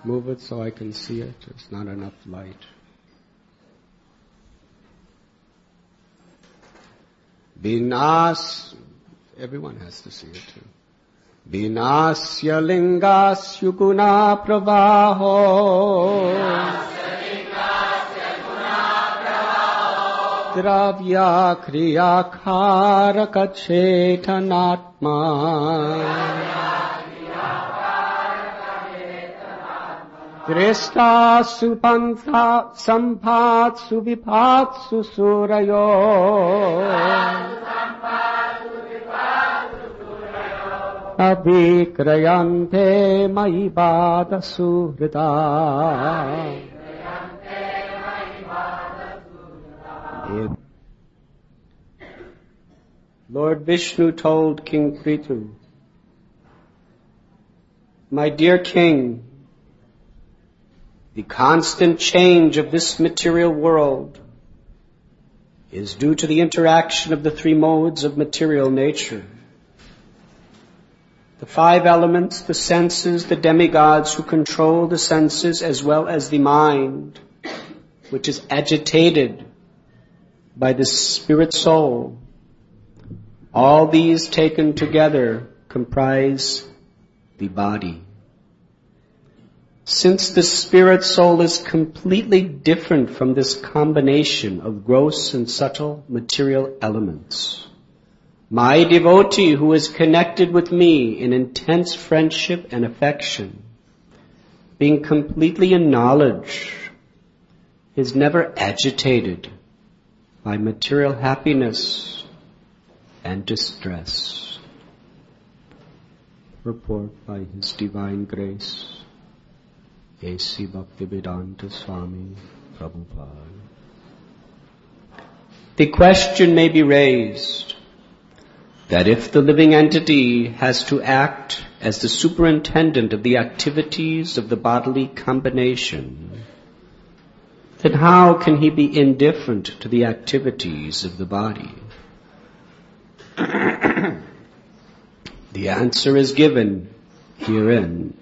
Move it so I can see it. There's not enough light. Vinas, everyone has to see it too. Vinasya lingasya guna pravaho Dravya kriya kharaka chetanatma Drishta supantha sampatsu vipatsu surayo Avikrayante maibada suhrita Lord Vishnu told King Prithu, my dear king, the constant change of this material world is due to the interaction of the three modes of material nature. The five elements, the senses, the demigods who control the senses as well as the mind, which is agitated by the spirit soul. All these taken together comprise the body. Since the spirit soul is completely different from this combination of gross and subtle material elements, my devotee who is connected with me in intense friendship and affection, being completely in knowledge, is never agitated by material happiness and distress. Report by His Divine Grace, A.C. Bhaktivedanta Swami Prabhupada. The question may be raised that if the living entity has to act as the superintendent of the activities of the bodily combination, then how can he be indifferent to the activities of the body? The answer is given herein.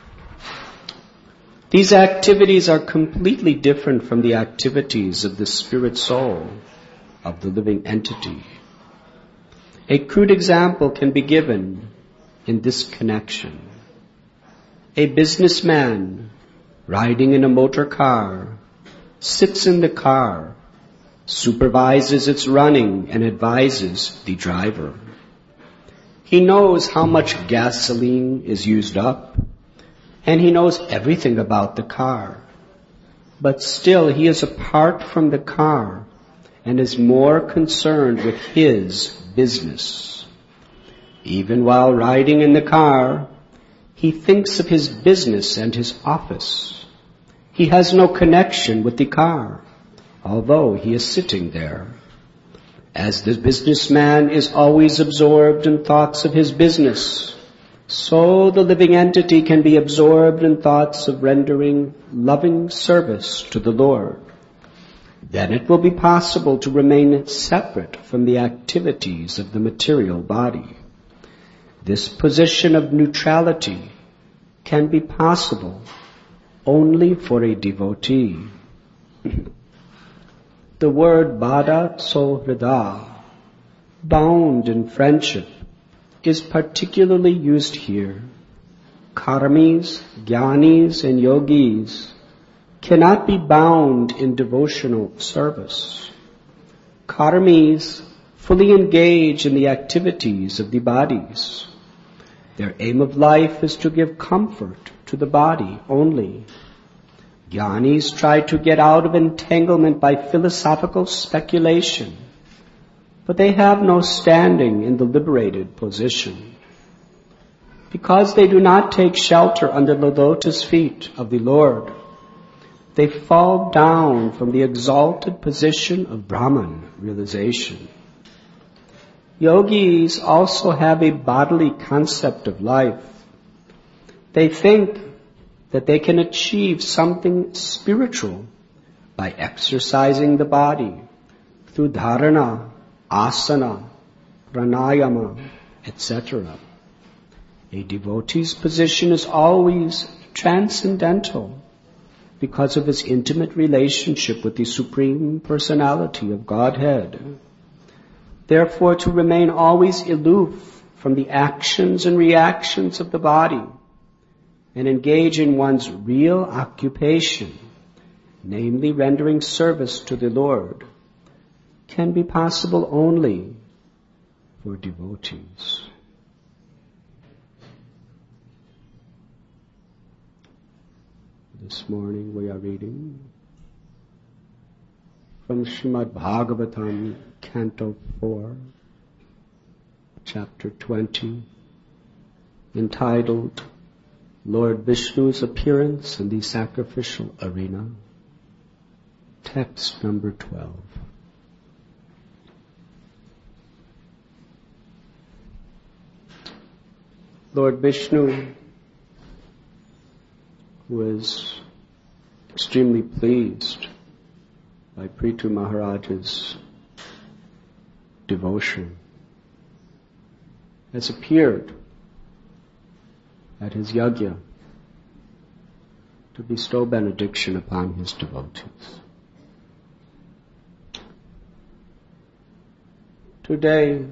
These activities are completely different from the activities of the spirit soul of the living entity. A crude example can be given in this connection. A businessman riding in a motor car sits in the car, supervises its running, and advises the driver. He knows how much gasoline is used up, and he knows everything about the car. But still he is apart from the car and is more concerned with his business. Even while riding in the car, he thinks of his business and his office. He has no connection with the car, although he is sitting there. As the businessman is always absorbed in thoughts of his business, so the living entity can be absorbed in thoughts of rendering loving service to the Lord. Then it will be possible to remain separate from the activities of the material body. This position of neutrality can be possible only for a devotee. The word bada sohrida, bound in friendship, is particularly used here. Karmis, jnanis, and yogis cannot be bound in devotional service. Karmis fully engage in the activities of the bodies. Their aim of life is to give comfort to the body only. Jnanis try to get out of entanglement by philosophical speculation, but they have no standing in the liberated position. Because they do not take shelter under the lotus feet of the Lord, they fall down from the exalted position of Brahman realization. Yogis also have a bodily concept of life. They think that they can achieve something spiritual by exercising the body through dharana, asana, pranayama, etc. A devotee's position is always transcendental because of his intimate relationship with the Supreme Personality of Godhead. Therefore, to remain always aloof from the actions and reactions of the body and engage in one's real occupation, namely rendering service to the Lord, can be possible only for devotees. This morning we are reading from Srimad Bhagavatam, Canto 4, Chapter 20, entitled Lord Vishnu's Appearance in the Sacrificial Arena, text number 12. Lord Vishnu was extremely pleased by Prithu Maharaj's devotion, has appeared at his yajna to bestow benediction upon his devotees. Today,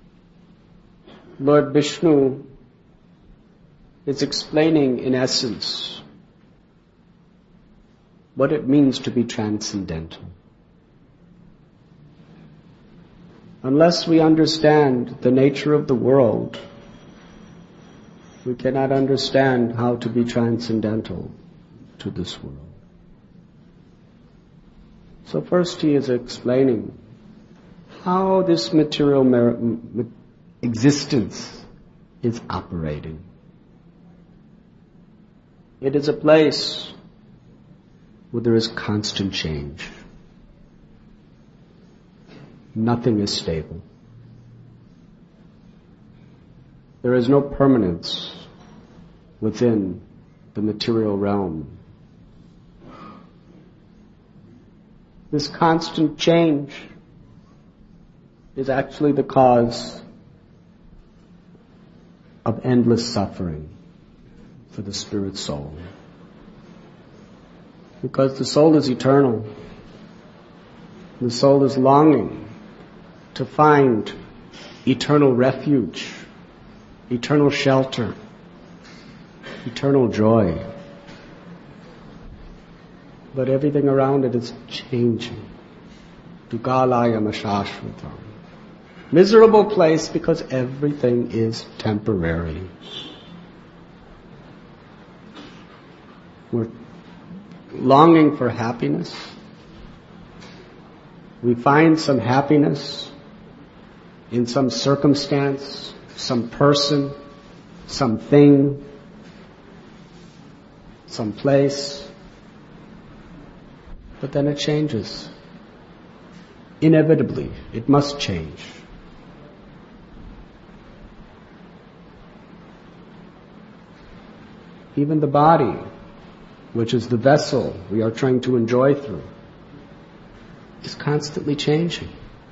Lord Vishnu is explaining in essence what it means to be transcendental. Unless we understand the nature of the world, we cannot understand how to be transcendental to this world. So first he is explaining how this material existence is operating. It is a place where there is constant change. Nothing is stable. There is no permanence within the material realm. This constant change is actually the cause of endless suffering for the spirit soul. Because the soul is eternal. The soul is longing to find eternal refuge, eternal shelter, eternal joy. But everything around it is changing. Dukalayam ashashvatam. Miserable place because everything is temporary. We're longing for happiness. We find some happiness in some circumstance, some person, something, some place. But then it changes. Inevitably, it must change. Even the body, which is the vessel we are trying to enjoy through, is constantly changing.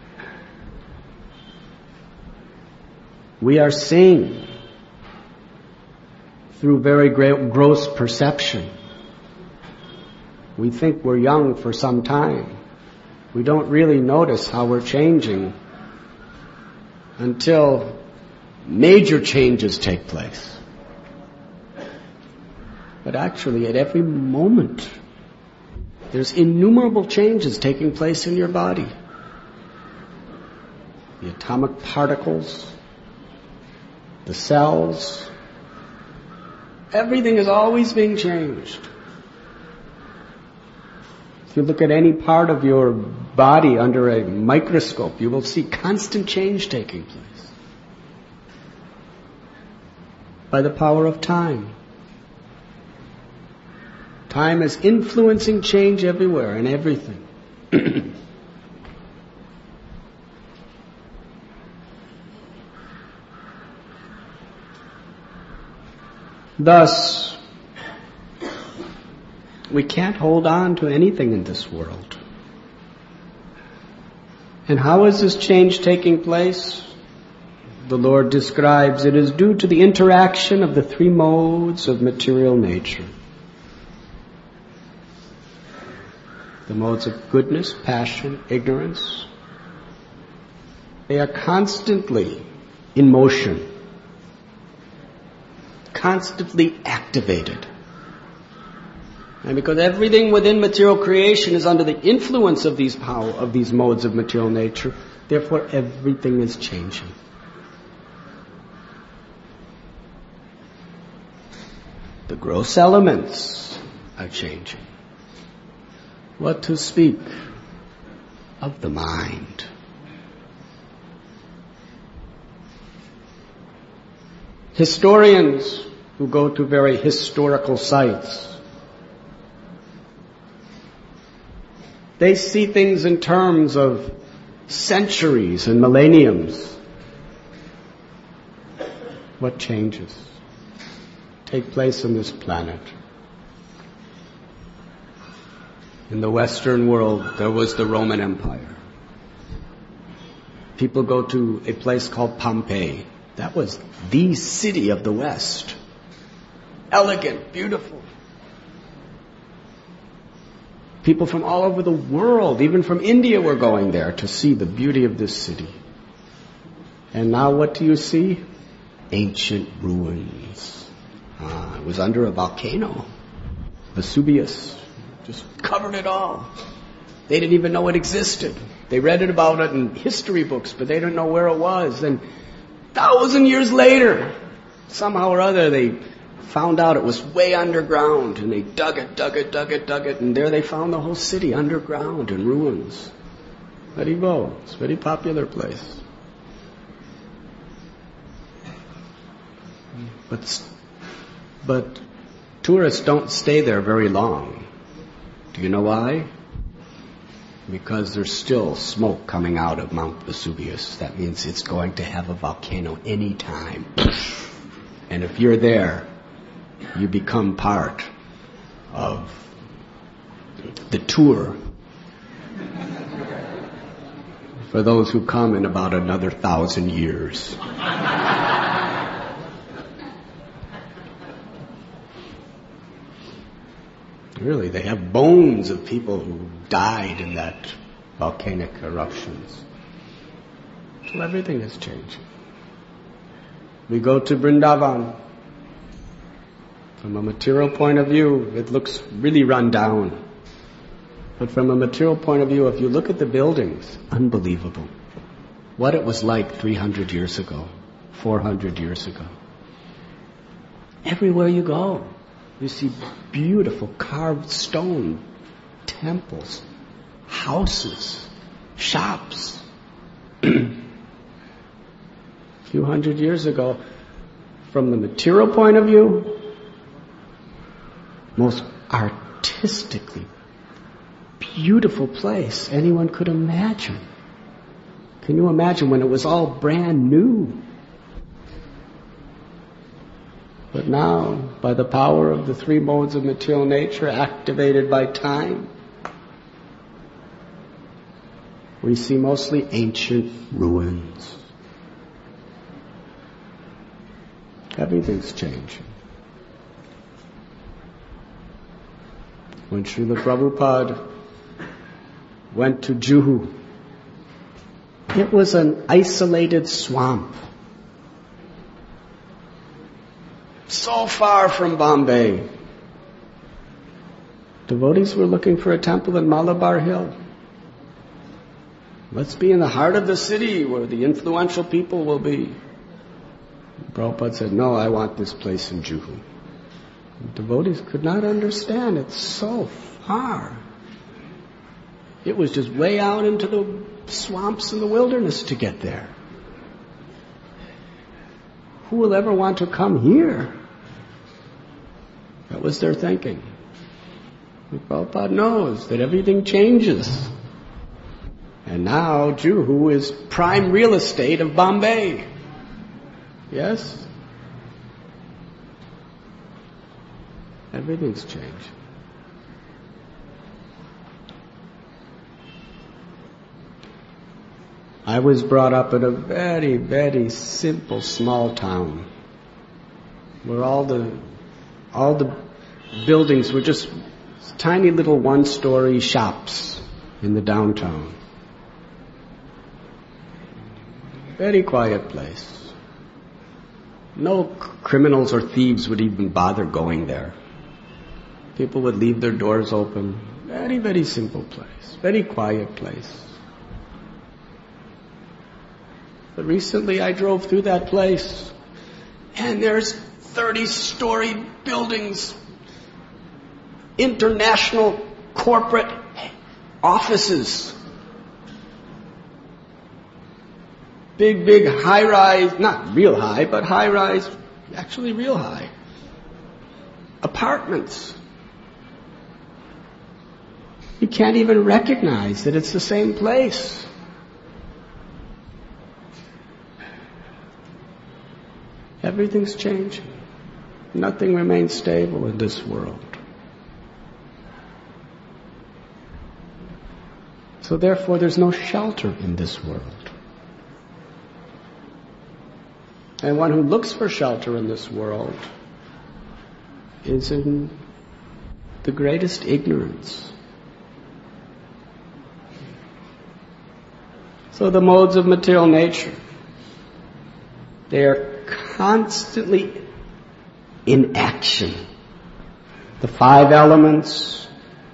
We are seeing through very gross perception. We think we're young for some time. We don't really notice how we're changing until major changes take place. But actually, at every moment, there's innumerable changes taking place in your body. The atomic particles, the cells, everything is always being changed. If you look at any part of your body under a microscope, you will see constant change taking place by the power of time. Time is influencing change everywhere and everything. Thus, we can't hold on to anything in this world. And how is this change taking place? The Lord describes it as due to the interaction of the three modes of material nature. the modes of goodness, passion, ignorance, they are constantly in motion, constantly activated. And because everything within material creation is under the influence of these modes of material nature, therefore everything is changing. The gross elements are changing. What to speak of the mind? Historians who go to very historical sites, they see things in terms of centuries and millenniums. What changes take place on this planet? In the Western world, there was the Roman Empire. People go to a place called Pompeii. That was the city of the West. Elegant, beautiful. People from all over the world, even from India, were going there to see the beauty of this city. And now what do you see? Ancient ruins. It was under a volcano. Vesuvius just covered it all. They didn't even know it existed. They read about it in history books, but they didn't know where it was. And 1,000 years later, somehow or other, they found out it was way underground, and they dug it, and there they found the whole city underground in ruins. There you go. It's a very popular place. But tourists don't stay there very long. Do you know why? Because there's still smoke coming out of Mount Vesuvius. That means it's going to have a volcano any time. And if you're there, you become part of the tour for those who come in about another 1,000 years. Really, they have bones of people who died in that volcanic eruptions. So everything is changing. We go to Vrindavan. From a material point of view, it looks really run down. But from a material point of view, if you look at the buildings, unbelievable. What it was like 300 years ago, 400 years ago. Everywhere you go, you see beautiful carved stone temples, houses, shops. A few hundred years ago, from the material point of view, most artistically beautiful place anyone could imagine. Can you imagine when it was all brand new? But now, by the power of the three modes of material nature activated by time, we see mostly ancient ruins. Everything's changing. When Srila Prabhupada went to Juhu, it was an isolated swamp. So far from Bombay. Devotees were looking for a temple in Malabar Hill. Let's be in the heart of the city where the influential people will be. Prabhupada said, no, I want this place in Juhu. And devotees could not understand. It's so far. It was just way out into the swamps and the wilderness to get there. Who will ever want to come here? That was their thinking. And Prabhupada knows that everything changes. And now Juhu is prime real estate of Bombay. Yes? Everything's changed. I was brought up in a very, very simple small town where all the buildings were just It's tiny little one-story shops in the downtown. Very quiet place. No criminals or thieves would even bother going there. People would leave their doors open. Very, very simple place. Very quiet place. But recently I drove through that place, and there's 30-story buildings, international corporate offices, big high-rise, not real high, but high-rise, actually real high, apartments. You can't even recognize that it's the same place. Everything's changing. Nothing remains stable in this world. So therefore, there's no shelter in this world. And one who looks for shelter in this world is in the greatest ignorance. So the modes of material nature, they are constantly in action. The 5 elements,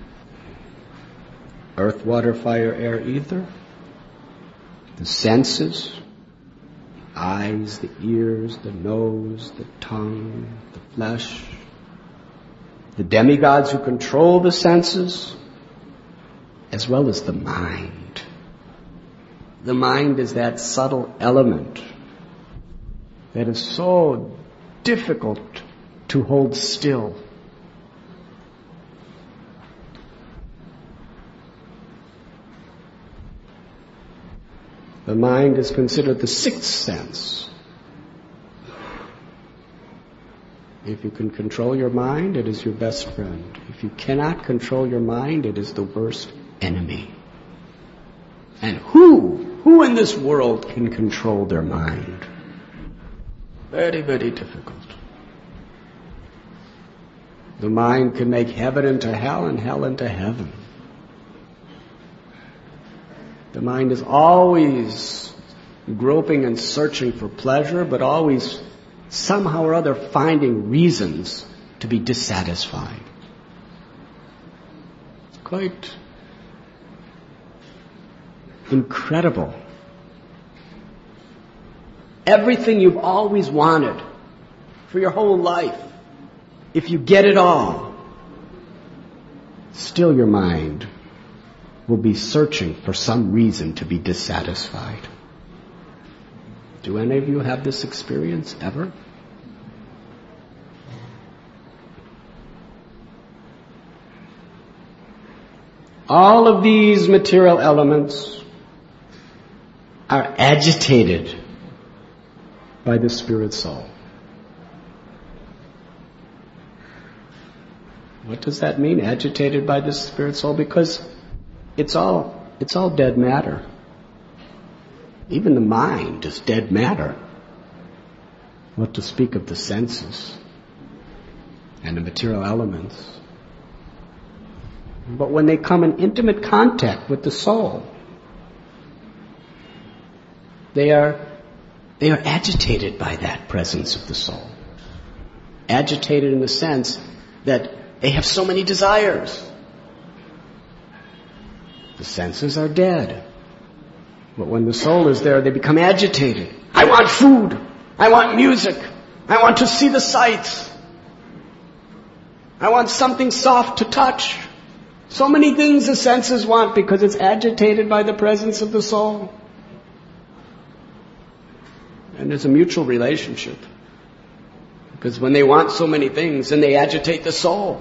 earth, water, fire, air, ether, the senses, the eyes, the ears, the nose, the tongue, the flesh, the demigods who control the senses, as well as the mind. The mind is that subtle element that is so difficult to hold still. The mind is considered the 6th sense. If you can control your mind, it is your best friend. If you cannot control your mind, it is the worst enemy. And who in this world can control their mind? Very, very difficult. The mind can make heaven into hell and hell into heaven. The mind is always groping and searching for pleasure, but always somehow or other finding reasons to be dissatisfied. It's quite incredible. Everything you've always wanted for your whole life, if you get it all, still your mind will be searching for some reason to be dissatisfied. Do any of you have this experience ever? All of these material elements are agitated by the spirit soul. What does that mean, agitated by the spirit soul? Because it's all dead matter. Even the mind is dead matter. What to speak of the senses and the material elements. But when they come in intimate contact with the soul, they are agitated by that presence of the soul. Agitated in the sense that they have so many desires. The senses are dead. But when the soul is there, they become agitated. I want food. I want music. I want to see the sights. I want something soft to touch. So many things the senses want because it's agitated by the presence of the soul. And there's a mutual relationship. Because when they want so many things, then they agitate the soul.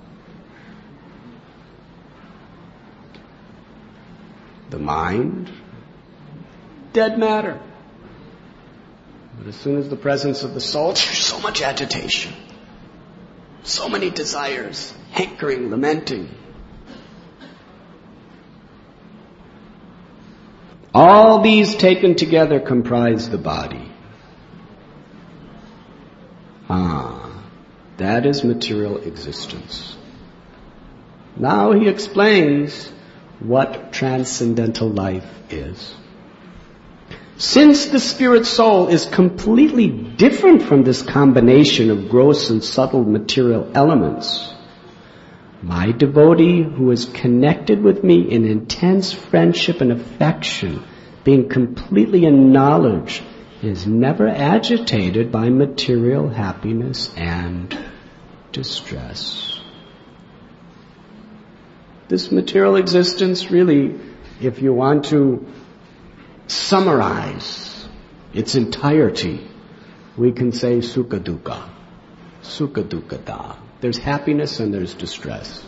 The mind, dead matter. But as soon as the presence of the soul, there's so much agitation. So many desires, hankering, lamenting. All these taken together comprise the body. That is material existence. Now he explains what transcendental life is. Since the spirit soul is completely different from this combination of gross and subtle material elements, my devotee who is connected with me in intense friendship and affection, being completely in knowledge, is never agitated by material happiness and distress. This material existence really, if you want to summarize its entirety, we can say sukha dukkha, sukha dukkhata. There's happiness and there's distress.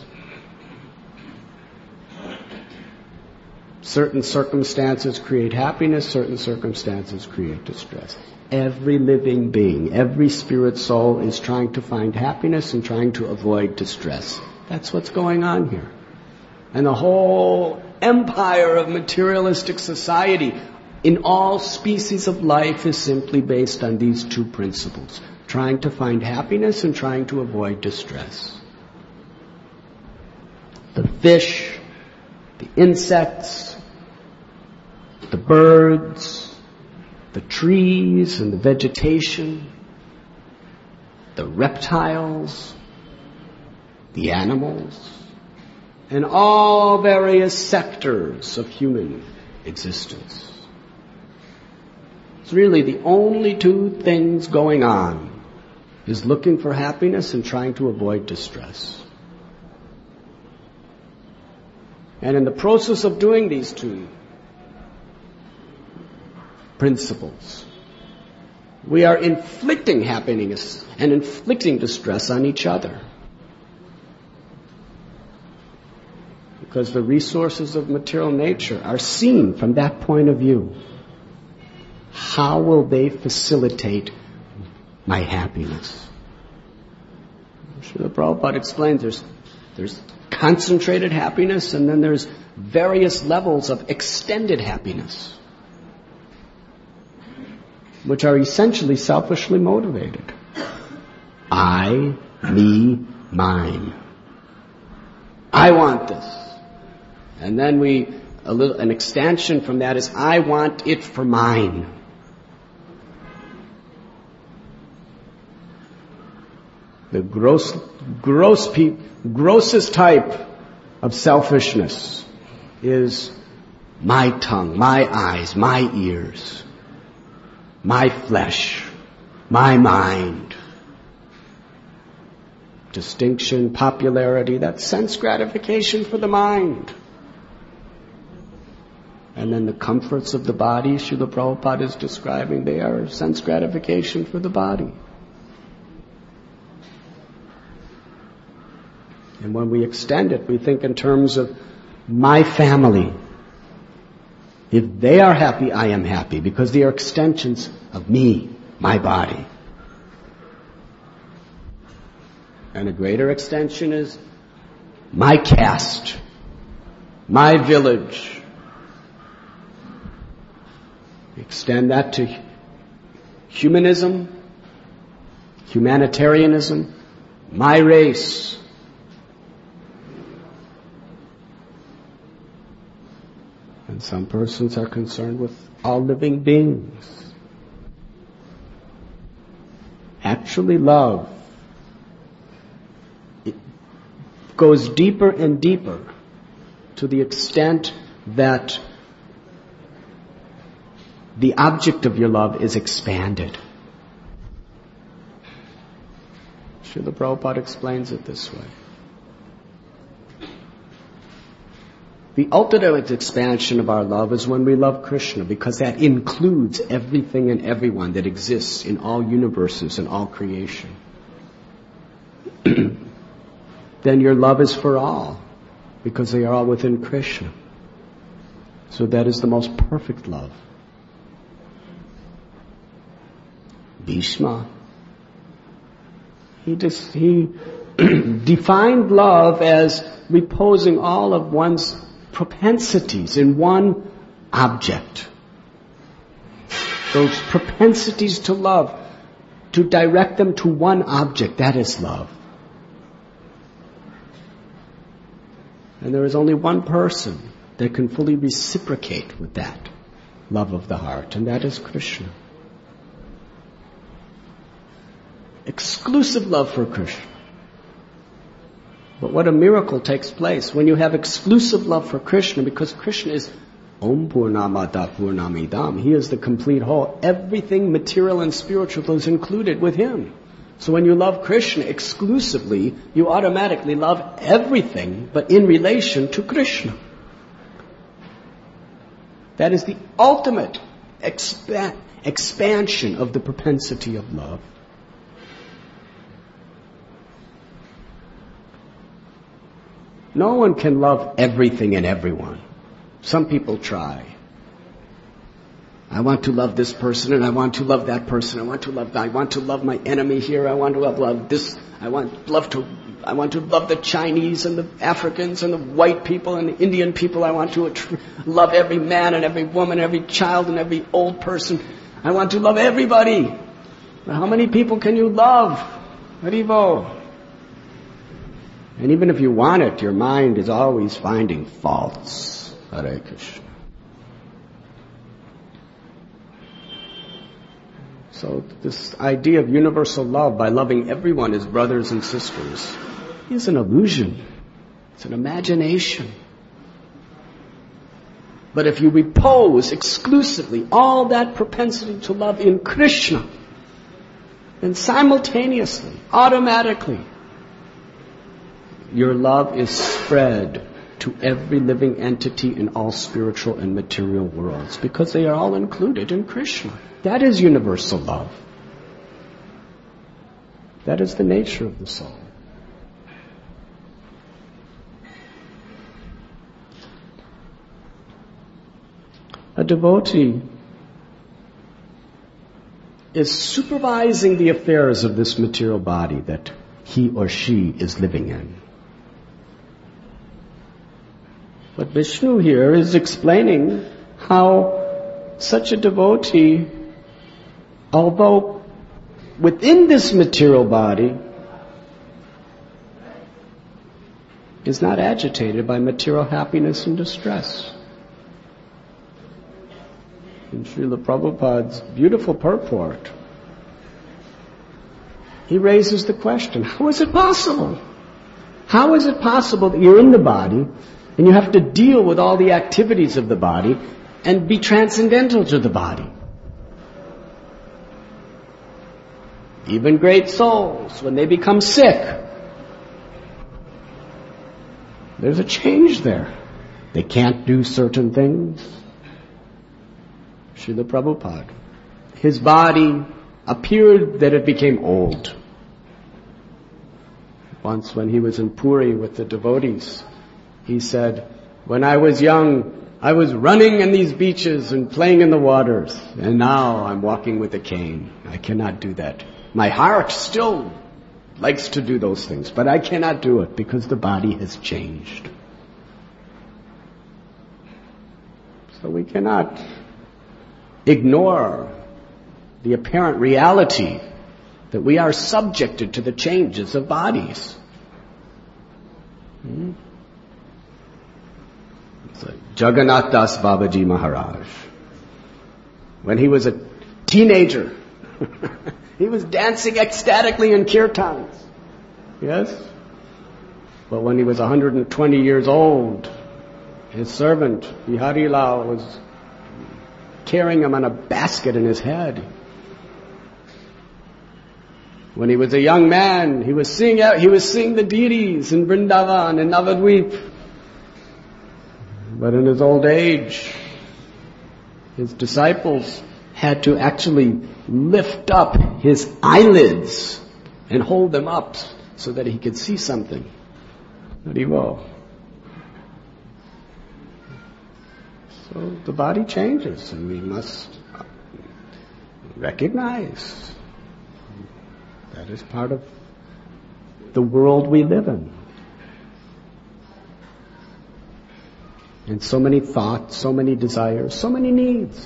Certain circumstances create happiness, certain circumstances create distress. Every living being, every spirit soul is trying to find happiness and trying to avoid distress. That's what's going on here. And the whole empire of materialistic society in all species of life is simply based on these two principles: trying to find happiness and trying to avoid distress. The fish, the insects, the birds, the trees and the vegetation, the reptiles, the animals, and all various sectors of human existence. It's really the only two things going on is looking for happiness and trying to avoid distress. And in the process of doing these two principles, we are inflicting happiness and inflicting distress on each other. Because the resources of material nature are seen from that point of view. How will they facilitate my happiness? Srila Prabhupada explains there's concentrated happiness and then there's various levels of extended happiness, which are essentially selfishly motivated. I, me, mine. I want this. And then an extension from that is I want it for mine. The grossest type of selfishness is my tongue, my eyes, my ears, my flesh, my mind. Distinction, popularity, that's sense gratification for the mind. And then the comforts of the body, Srila Prabhupada is describing, they are sense gratification for the body. And when we extend it, we think in terms of my family. If they are happy, I am happy, because they are extensions of me, my body. And a greater extension is my caste, my village. Extend that to humanism, humanitarianism, my race. And some persons are concerned with all living beings. Actually, love, it goes deeper and deeper to the extent that the object of your love is expanded. Srila Prabhupada explains it this way. The ultimate expansion of our love is when we love Krishna, because that includes everything and everyone that exists in all universes and all creation. Then your love is for all, because they are all within Krishna. So that is the most perfect love. Bhishma, he defined love as reposing all of one's propensities in one object. Those propensities to love, to direct them to one object, that is love. And there is only one person that can fully reciprocate with that love of the heart, and that is Krishna. Exclusive love for Krishna. But what a miracle takes place when you have exclusive love for Krishna, because Krishna is Om Purnamada Purnamidam. He is the complete whole. Everything material and spiritual is included with Him. So when you love Krishna exclusively, you automatically love everything, but in relation to Krishna. That is the ultimate expansion of the propensity of love. No one can love everything and everyone. Some people try. I want to love this person, and I want to love that person. I want to love my enemy here. I want to love this. I want to love the Chinese and the Africans and the white people and the Indian people. I want to love every man and every woman, every child and every old person. I want to love everybody. But how many people can you love? Haribo. And even if you want it, your mind is always finding faults. Hare Krishna. So this idea of universal love by loving everyone as brothers and sisters is an illusion. It's an imagination. But if you repose exclusively all that propensity to love in Krishna, then simultaneously, automatically, your love is spread to every living entity in all spiritual and material worlds, because they are all included in Krishna. That is universal love. That is the nature of the soul. A devotee is supervising the affairs of this material body that he or she is living in. But Vishnu here is explaining how such a devotee, although within this material body, is not agitated by material happiness and distress. In Srila Prabhupada's beautiful purport, he raises the question, how is it possible? How is it possible that you're in the body and you have to deal with all the activities of the body and be transcendental to the body? Even great souls, when they become sick, there's a change there. They can't do certain things. Srila Prabhupada, his body appeared that it became old. Once when he was in Puri with the devotees, he said, when I was young, I was running in these beaches and playing in the waters, and now I'm walking with a cane. I cannot do that. My heart still likes to do those things, but I cannot do it because the body has changed. So we cannot ignore the apparent reality that we are subjected to the changes of bodies. It's like Jagannath Das Babaji Maharaj. When he was a teenager, he was dancing ecstatically in kirtans. Yes? But when he was 120 years old, his servant, Bihari Lal, was carrying him on a basket in his head. When he was a young man, he was seeing the deities in Vrindavan and Navadvip. But in his old age, his disciples had to actually lift up his eyelids and hold them up so that he could see something. Haribo. So the body changes, and we must recognize that is part of the world we live in. And so many thoughts, so many desires, so many needs.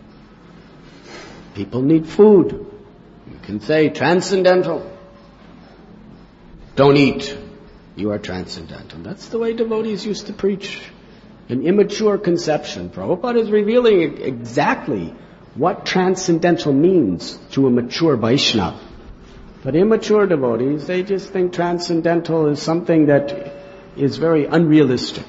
People need food. You can say transcendental. Don't eat. you are transcendental. That's the way devotees used to preach. An immature conception. Prabhupada is revealing exactly what transcendental means to a mature Vaishnava. But immature devotees, they just think transcendental is something that is very unrealistic.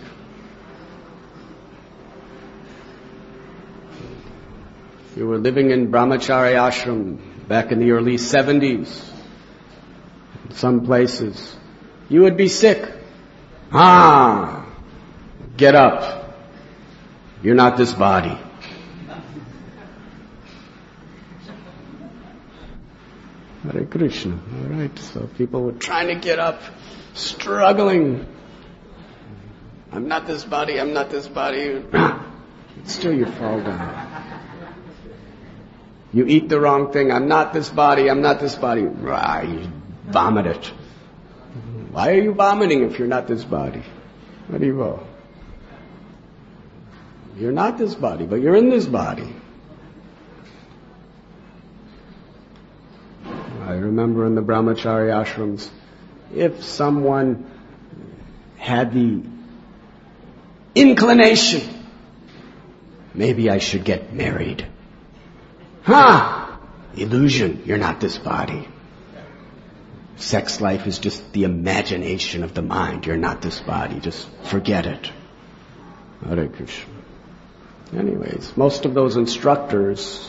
If you were living in Brahmachari ashram back in the early 70s, in some places, you would be sick. Get up. You're not this body. Hare Krishna. All right, so people were trying to get up, struggling. I'm not this body, I'm not this body. Still you fall down. You eat the wrong thing. I'm not this body, I'm not this body. You vomit it. Why are you vomiting if you're not this body? What do you go? You're not this body, but you're in this body. I remember in the Brahmachari ashrams, if someone had the inclination, maybe I should get married. Illusion, you're not this body. Sex life is just the imagination of the mind. You're not this body. Just forget it. Hare Krishna. Anyways, most of those instructors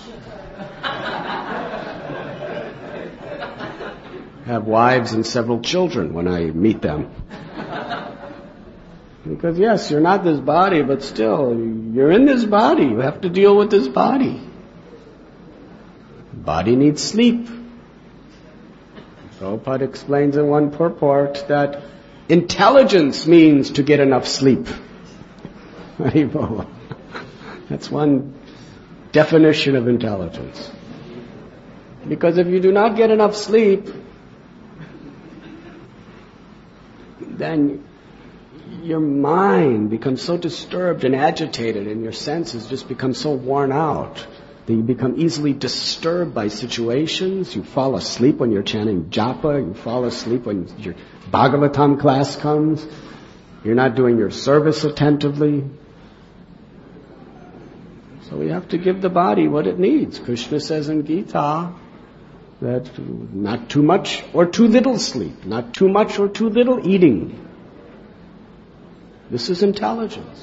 have wives and several children when I meet them. Because yes, you're not this body, but still, you're in this body. You have to deal with this body. Body needs sleep. Prabhupada explains in one purport that intelligence means to get enough sleep. That's one definition of intelligence. Because if you do not get enough sleep, then your mind becomes so disturbed and agitated and your senses just become so worn out that you become easily disturbed by situations. You fall asleep when you're chanting japa. You fall asleep when your Bhagavatam class comes. You're not doing your service attentively. So we have to give the body what it needs. Krishna says in Gita that not too much or too little sleep, not too much or too little eating. This is intelligence.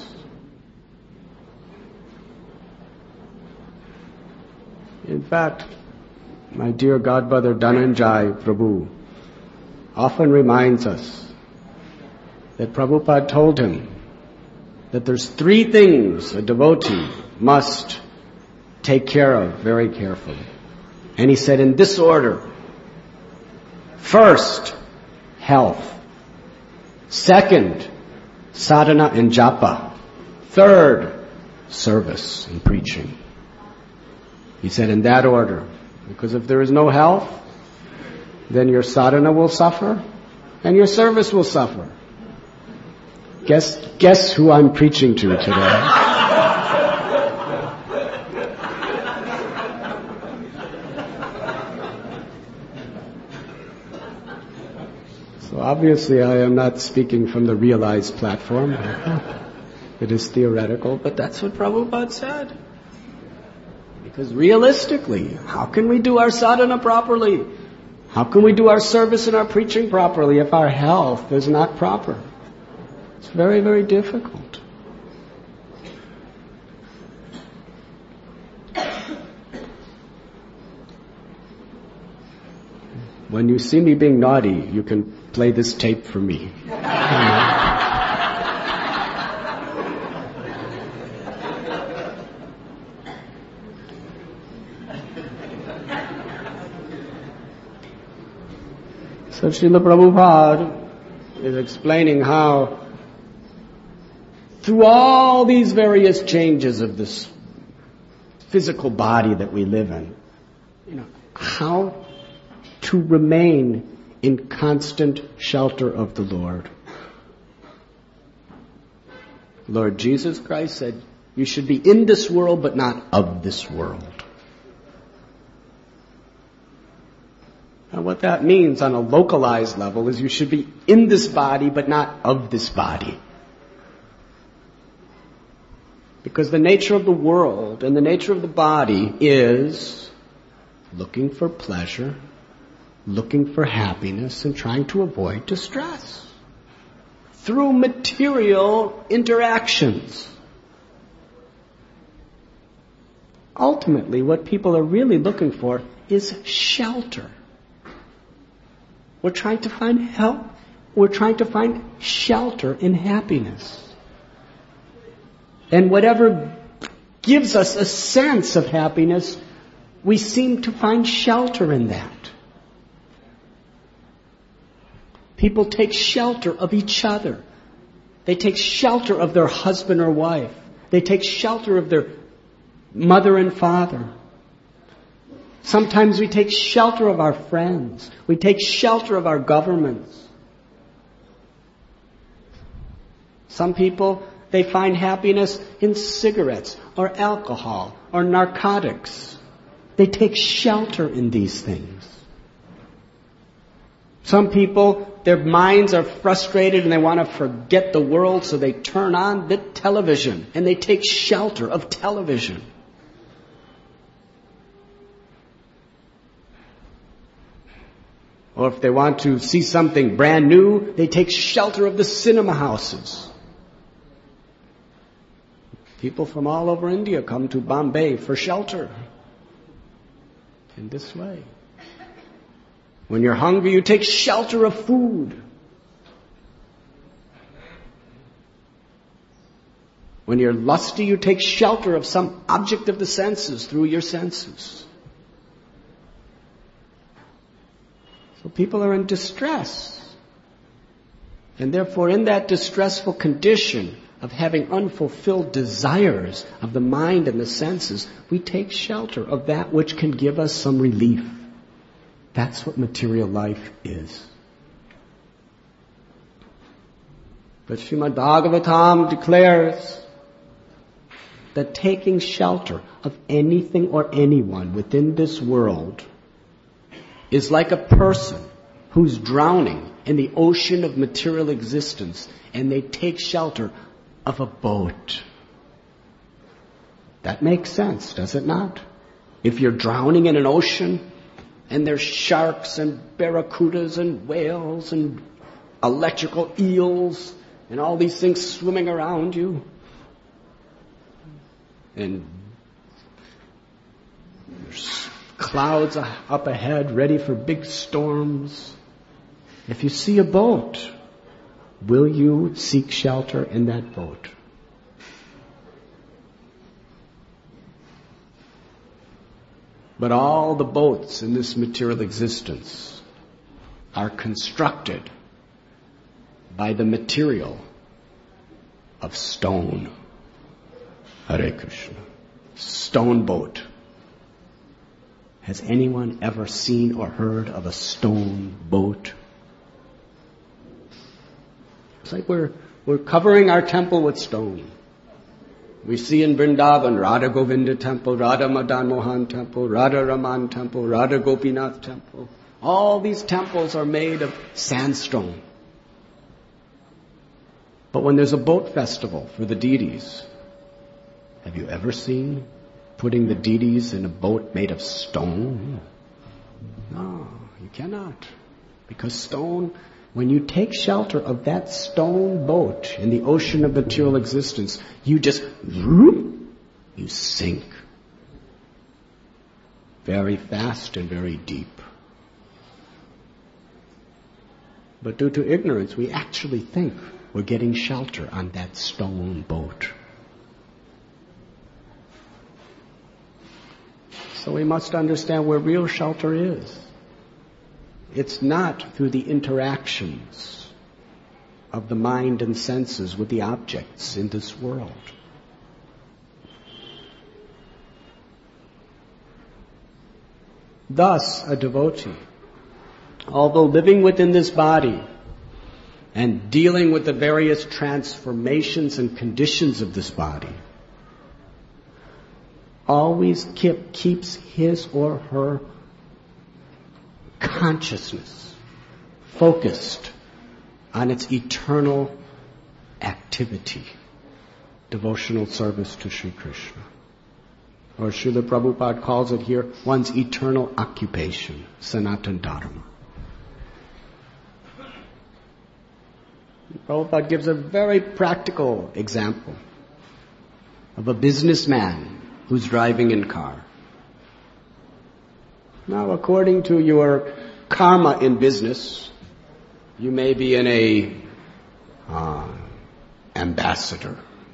In fact, my dear godbrother Dhananjay Prabhu often reminds us that Prabhupada told him that there's 3 things a devotee must take care of very carefully. And he said in this order: first, health. Second, sadhana and japa. Third, service and preaching. He said in that order, because if there is no health, then your sadhana will suffer and your service will suffer. Guess who I'm preaching to today? So obviously I am not speaking from the realized platform. It is theoretical, but that's what Prabhupada said. Because realistically, how can we do our sadhana properly? How can we do our service and our preaching properly if our health is not proper? It's very, very difficult. When you see me being naughty, you can play this tape for me. So Srila Prabhupada is explaining how through all these various changes of this physical body that we live in, how to remain in constant shelter of the Lord. Lord Jesus Christ said, you should be in this world but not of this world. And what that means on a localized level is you should be in this body but not of this body. Because the nature of the world and the nature of the body is looking for pleasure, looking for happiness, and trying to avoid distress through material interactions. Ultimately, what people are really looking for is shelter. We're trying to find help. We're trying to find shelter in happiness. And whatever gives us a sense of happiness, we seem to find shelter in that. People take shelter of each other. They take shelter of their husband or wife. They take shelter of their mother and father. Sometimes we take shelter of our friends. We take shelter of our governments. Some people, they find happiness in cigarettes or alcohol or narcotics. They take shelter in these things. Some people, their minds are frustrated and they want to forget the world, so they turn on the television and they take shelter of television. Or if they want to see something brand new, they take shelter of the cinema houses. People from all over India come to Bombay for shelter. In this way. When you're hungry, you take shelter of food. When you're lusty, you take shelter of some object of the senses through your senses. So people are in distress. And therefore, in that distressful condition of having unfulfilled desires of the mind and the senses, we take shelter of that which can give us some relief. That's what material life is. But Srimad Bhagavatam declares that taking shelter of anything or anyone within this world is like a person who's drowning in the ocean of material existence, and they take shelter of a boat. That makes sense, does it not? If you're drowning in an ocean, and there's sharks and barracudas and whales and electrical eels and all these things swimming around you, and there's clouds up ahead ready for big storms. If you see a boat, will you seek shelter in that boat? But all the boats in this material existence are constructed by the material of stone. Hare Krishna. Stone boat. Has anyone ever seen or heard of a stone boat? It's like we're covering our temple with stone. We see in Vrindavan, Radha Govinda temple, Radha Madan Mohan temple, Radha Raman temple, Radha Gopinath temple. All these temples are made of sandstone. But when there's a boat festival for the deities, have you ever seen putting the deities in a boat made of stone? No, you cannot. Because stone, when you take shelter of that stone boat in the ocean of material existence, you just, you sink. Very fast and very deep. But due to ignorance, we actually think we're getting shelter on that stone boat. So we must understand where real shelter is. It's not through the interactions of the mind and senses with the objects in this world. Thus, a devotee, although living within this body and dealing with the various transformations and conditions of this body, always keeps his or her consciousness focused on its eternal activity, devotional service to Sri Krishna. Or Srila Prabhupada calls it here, one's eternal occupation, Sanatana Dharma. Prabhupada gives a very practical example of a businessman who's driving in car. Now, according to your karma in business, you may be in a ambassador,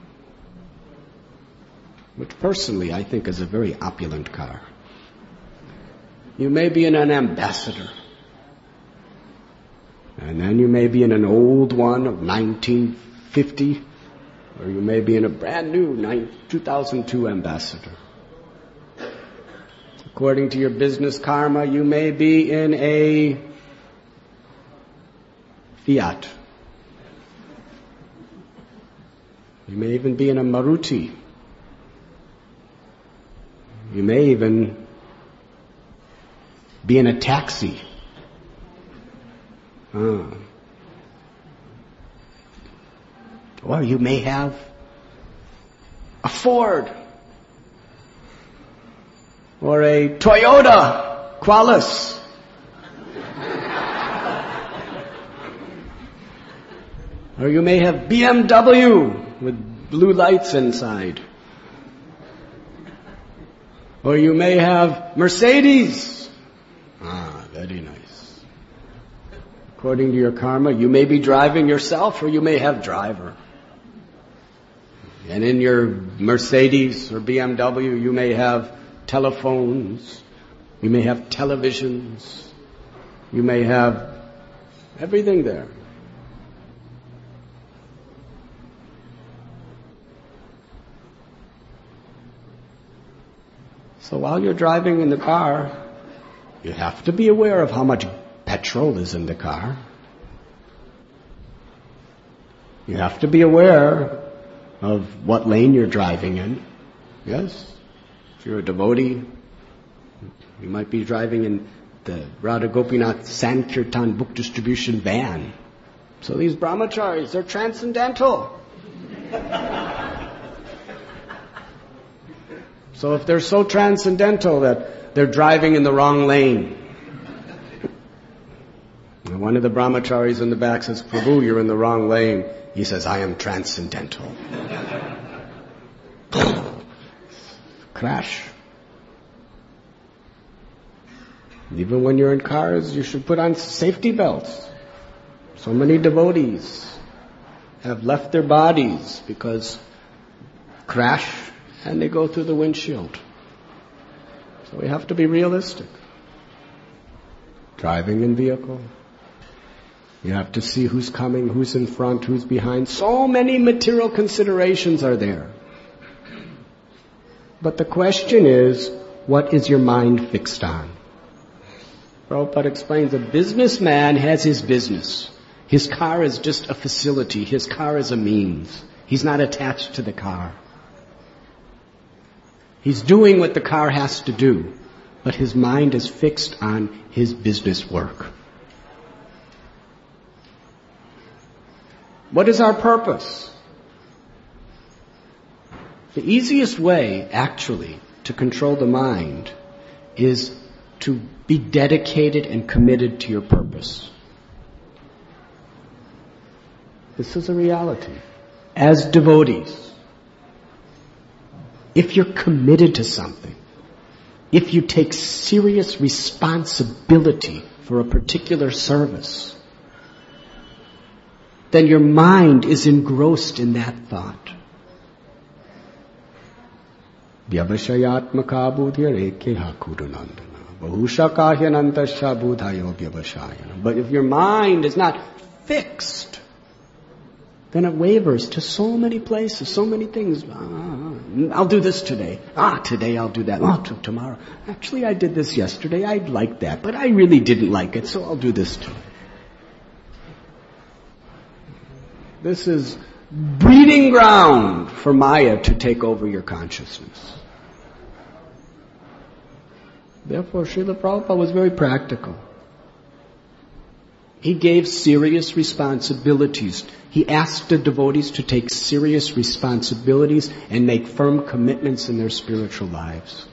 which personally I think is a very opulent car. You may be in an ambassador. And then you may be in an old one of 1950, or you may be in a brand new 2002 ambassador. According to your business karma, you may be in a Fiat. You may even be in a Maruti. You may even be in a taxi. Or you may have a Ford or a Toyota Qualis. Or you may have BMW with blue lights inside. Or you may have Mercedes. Very nice. According to your karma, you may be driving yourself or you may have driver. And in your Mercedes or BMW, you may have telephones, you may have televisions, you may have everything there. So while you're driving in the car, you have to be aware of how much petrol is in the car. You have to be aware of what lane you're driving in. Yes? If you're a devotee, you might be driving in the Radha Gopinath Sankirtan book distribution van. So these brahmacharis, they're transcendental. So if they're so transcendental that they're driving in the wrong lane, and one of the brahmacharis in the back says, Prabhu, you're in the wrong lane. He says, I am transcendental. Crash. Even when you're in cars, you should put on safety belts. So many devotees have left their bodies because crash and they go through the windshield. So we have to be realistic. Driving in vehicle. You have to see who's coming, who's in front, who's behind. So many material considerations are there. But the question is, what is your mind fixed on? Prabhupada explains, a businessman has his business. His car is just a facility. His car is a means. He's not attached to the car. He's doing what the car has to do, but his mind is fixed on his business work. What is our purpose? The easiest way, actually, to control the mind is to be dedicated and committed to your purpose. This is a reality. As devotees, if you're committed to something, if you take serious responsibility for a particular service, then your mind is engrossed in that thought. Vyavashayatmaka buddhya rekeha kudunandana bahushakahyanantasya buddhayo vyavashayana. But if your mind is not fixed, then it wavers to so many places, so many things. I'll do this today. Today I'll do that. Tomorrow. Actually, I did this yesterday. I liked that, but I really didn't like it, so I'll do this too. This is breeding ground for Maya to take over your consciousness. Therefore, Srila Prabhupada was very practical. He gave serious responsibilities. He asked the devotees to take serious responsibilities and make firm commitments in their spiritual lives.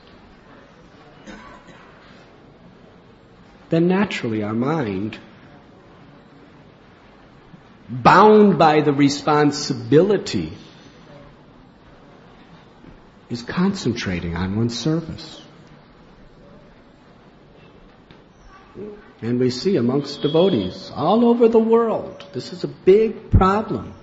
Then naturally our mind, bound by the responsibility, is concentrating on one's service. And we see amongst devotees all over the world, this is a big problem.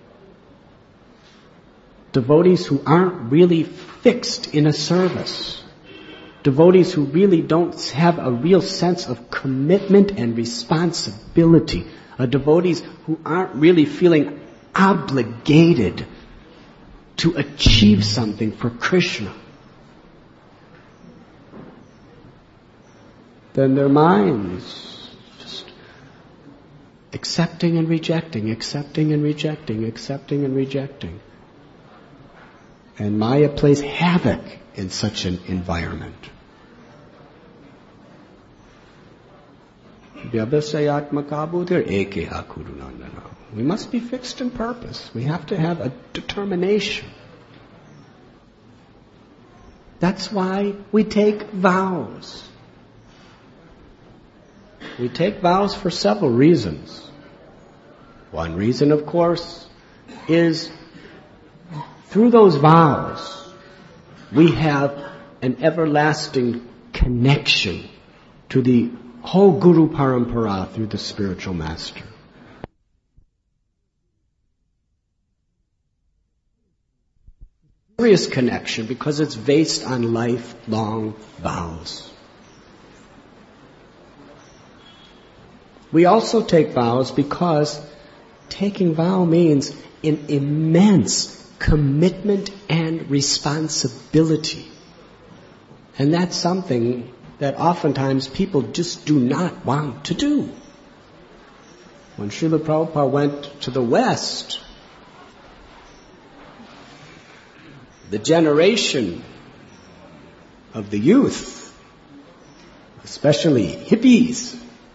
Devotees who aren't really fixed in a service. Devotees who really don't have a real sense of commitment and responsibility. Devotees who aren't really feeling obligated to achieve something for Krishna. Then their minds just accepting and rejecting, accepting and rejecting, accepting and rejecting. And Maya plays havoc in such an environment. We must be fixed in purpose. We have to have a determination. That's why we take vows. We take vows for several reasons. One reason, of course, is through those vows, we have an everlasting connection to the whole Guru Parampara through the spiritual master. Serious connection because it's based on lifelong vows. We also take vows because taking vow means an immense commitment and responsibility. And that's something that oftentimes people just do not want to do. When Srila Prabhupada went to the West, the generation of the youth, especially hippies,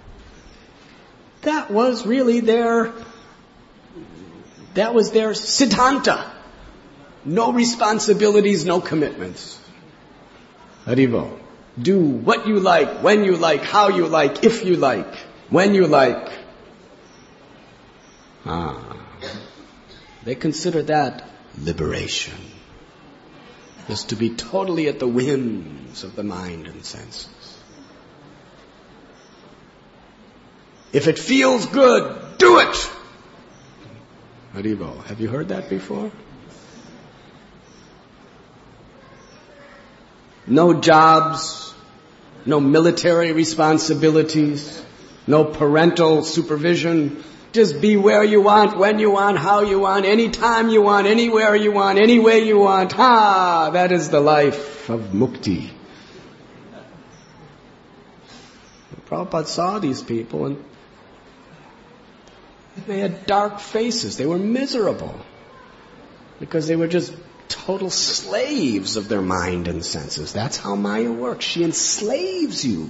that was their siddhanta. No responsibilities, no commitments. Haribo. Do what you like, when you like, how you like, if you like, when you like. They consider that liberation. Just to be totally at the whims of the mind and senses. If it feels good, do it! Haribo. Have you heard that before? No jobs, no military responsibilities, no parental supervision. Just be where you want, when you want, how you want, anytime you want, anywhere you want, any way you want. That is the life of mukti. Prabhupada saw these people and they had dark faces. They were miserable because they were just total slaves of their mind and senses. That's how Maya works. She enslaves you.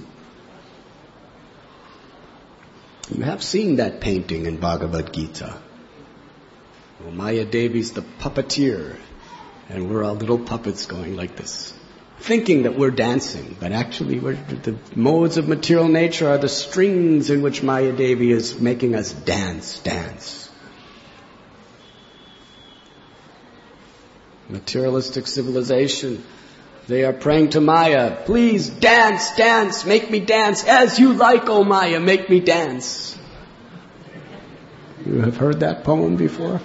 You have seen that painting in Bhagavad Gita. Well, Maya Devi's the puppeteer, and we're all little puppets going like this, thinking that we're dancing, but actually the modes of material nature are the strings in which Maya Devi is making us dance. Materialistic civilization, they are praying to Maya, please dance, make me dance as you like, O Maya, make me dance. You have heard that poem before?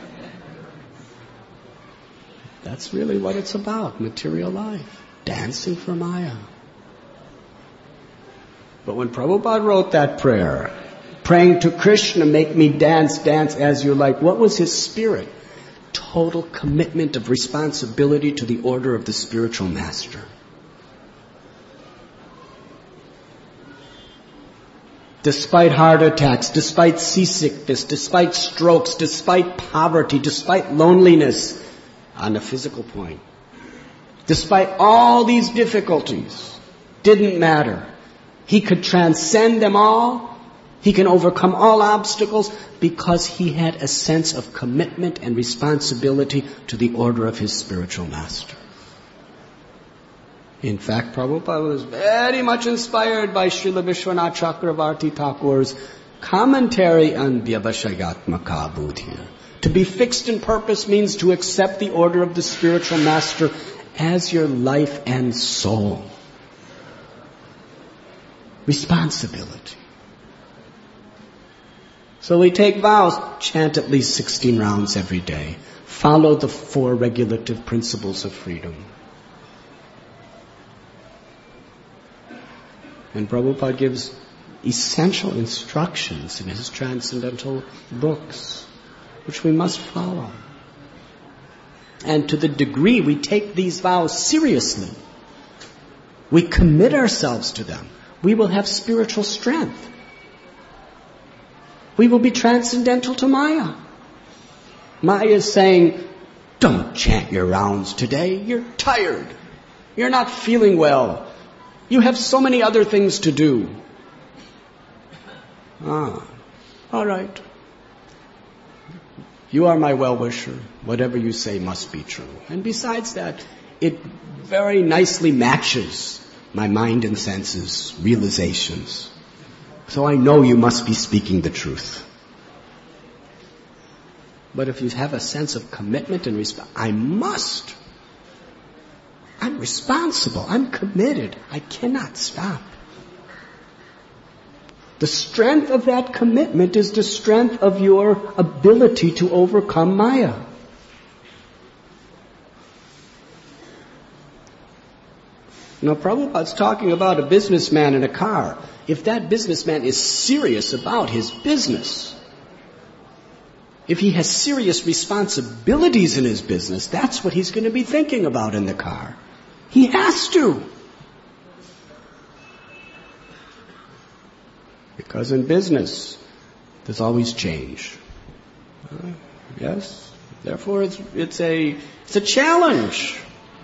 That's really what it's about, material life. Dancing for Maya. But when Prabhupada wrote that prayer, praying to Krishna, make me dance as you like, what was his spirit? Total commitment of responsibility to the order of the spiritual master. Despite heart attacks, despite seasickness, despite strokes, despite poverty, despite loneliness on a physical point, despite all these difficulties, didn't matter. He could transcend them all He can overcome all obstacles because he had a sense of commitment and responsibility to the order of his spiritual master. In fact, Prabhupada was very much inspired by Srila Vishwanath Chakravarti Thakur's commentary on Vyavashagatmaka Buddhi. To be fixed in purpose means to accept the order of the spiritual master as your life and soul. Responsibility. So we take vows, chant at least 16 rounds every day. Follow the 4 regulative principles of freedom. And Prabhupada gives essential instructions in his transcendental books, which we must follow. And to the degree we take these vows seriously, we commit ourselves to them, we will have spiritual strength. We will be transcendental to Maya. Maya is saying, don't chant your rounds today. You're tired. You're not feeling well. You have so many other things to do. All right. You are my well-wisher. Whatever you say must be true. And besides that, it very nicely matches my mind and senses, realizations. So I know you must be speaking the truth. But if you have a sense of commitment and I'm responsible. I'm committed. I cannot stop. The strength of that commitment is the strength of your ability to overcome Maya. Now, Prabhupada's talking about a businessman in a car. If that businessman is serious about his business, if he has serious responsibilities in his business, that's what he's going to be thinking about in the car. He has to. Because in business, there's always change. Yes? Therefore, it's a challenge.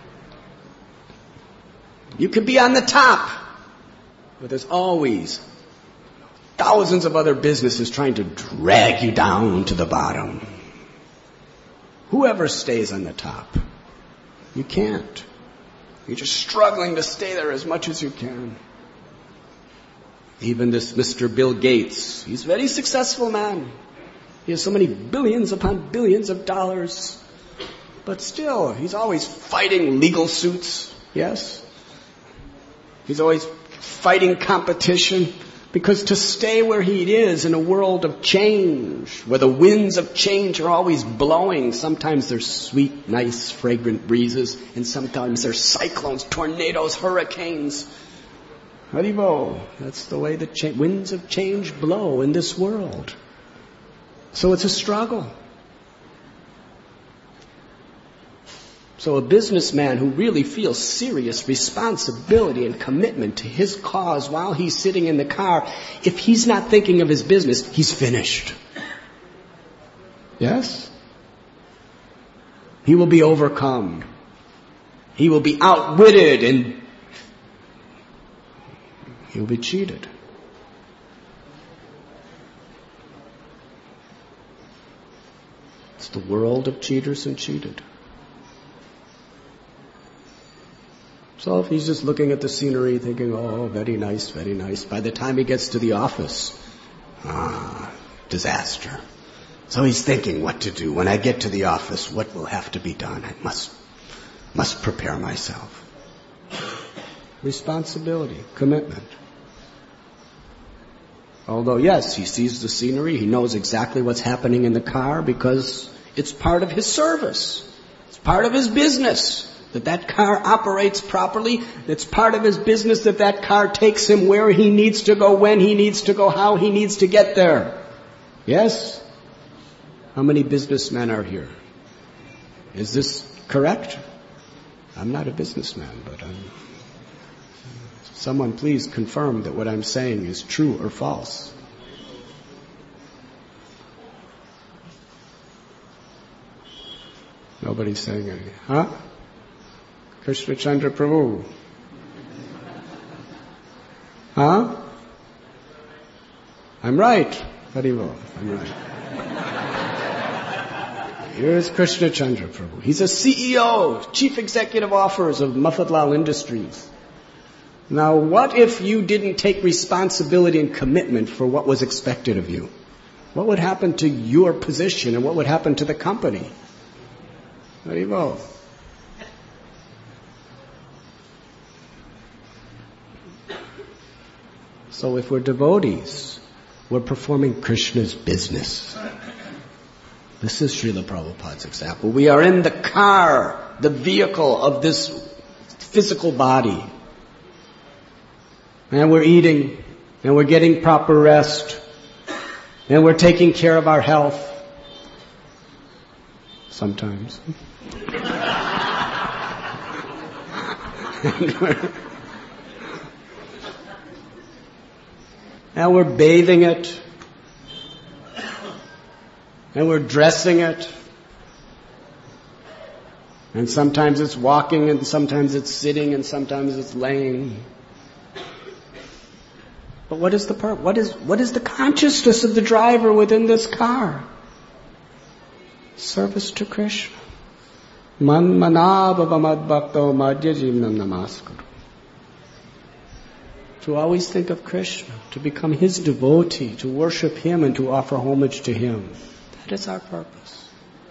You could be on the top, but there's always thousands of other businesses trying to drag you down to the bottom. Whoever stays on the top, you can't. You're just struggling to stay there as much as you can. Even this Mr. Bill Gates, he's a very successful man. He has so many billions upon billions of dollars. But still, he's always fighting legal suits, yes? He's always fighting competition. Because to stay where he is in a world of change, where the winds of change are always blowing, sometimes there's sweet, nice, fragrant breezes, and sometimes there's cyclones, tornadoes, hurricanes. Haribo, that's the way the winds of change blow in this world. So it's a struggle. So a businessman who really feels serious responsibility and commitment to his cause while he's sitting in the car, if he's not thinking of his business, he's finished. Yes? He will be overcome. He will be outwitted and he will be cheated. It's the world of cheaters and cheated. So if he's just looking at the scenery thinking, oh, very nice, very nice. By the time he gets to the office, disaster. So he's thinking what to do. When I get to the office, what will have to be done? I must prepare myself. Responsibility, commitment. Although, yes, he sees the scenery, he knows exactly what's happening in the car because it's part of his service. It's part of his business. That car operates properly. It's part of his business that car takes him where he needs to go, when he needs to go, how he needs to get there. Yes? How many businessmen are here? Is this correct? I'm not a businessman, but someone please confirm that what I'm saying is true or false. Nobody's saying anything. Huh? Krishna Chandra Prabhu. Huh? I'm right. Haribo, I'm right. Here's Krishna Chandra Prabhu. He's a CEO, Chief Executive Officer of Mafatlal Industries. Now, what if you didn't take responsibility and commitment for what was expected of you? What would happen to your position and what would happen to the company? Haribo. So if we're devotees, we're performing Krishna's business. This is Srila Prabhupada's example. We are in the car, the vehicle of this physical body. And we're eating, and we're getting proper rest, and we're taking care of our health. Sometimes. And we're bathing it. And we're dressing it. And sometimes it's walking, and sometimes it's sitting, and sometimes it's laying. But what is the purpose? What is the consciousness of the driver within this car? Service to Krishna. Man manabhavamad bhakto madhya jivnam namaskuru. To always think of Krishna, to become His devotee, to worship Him and to offer homage to Him. That is our purpose.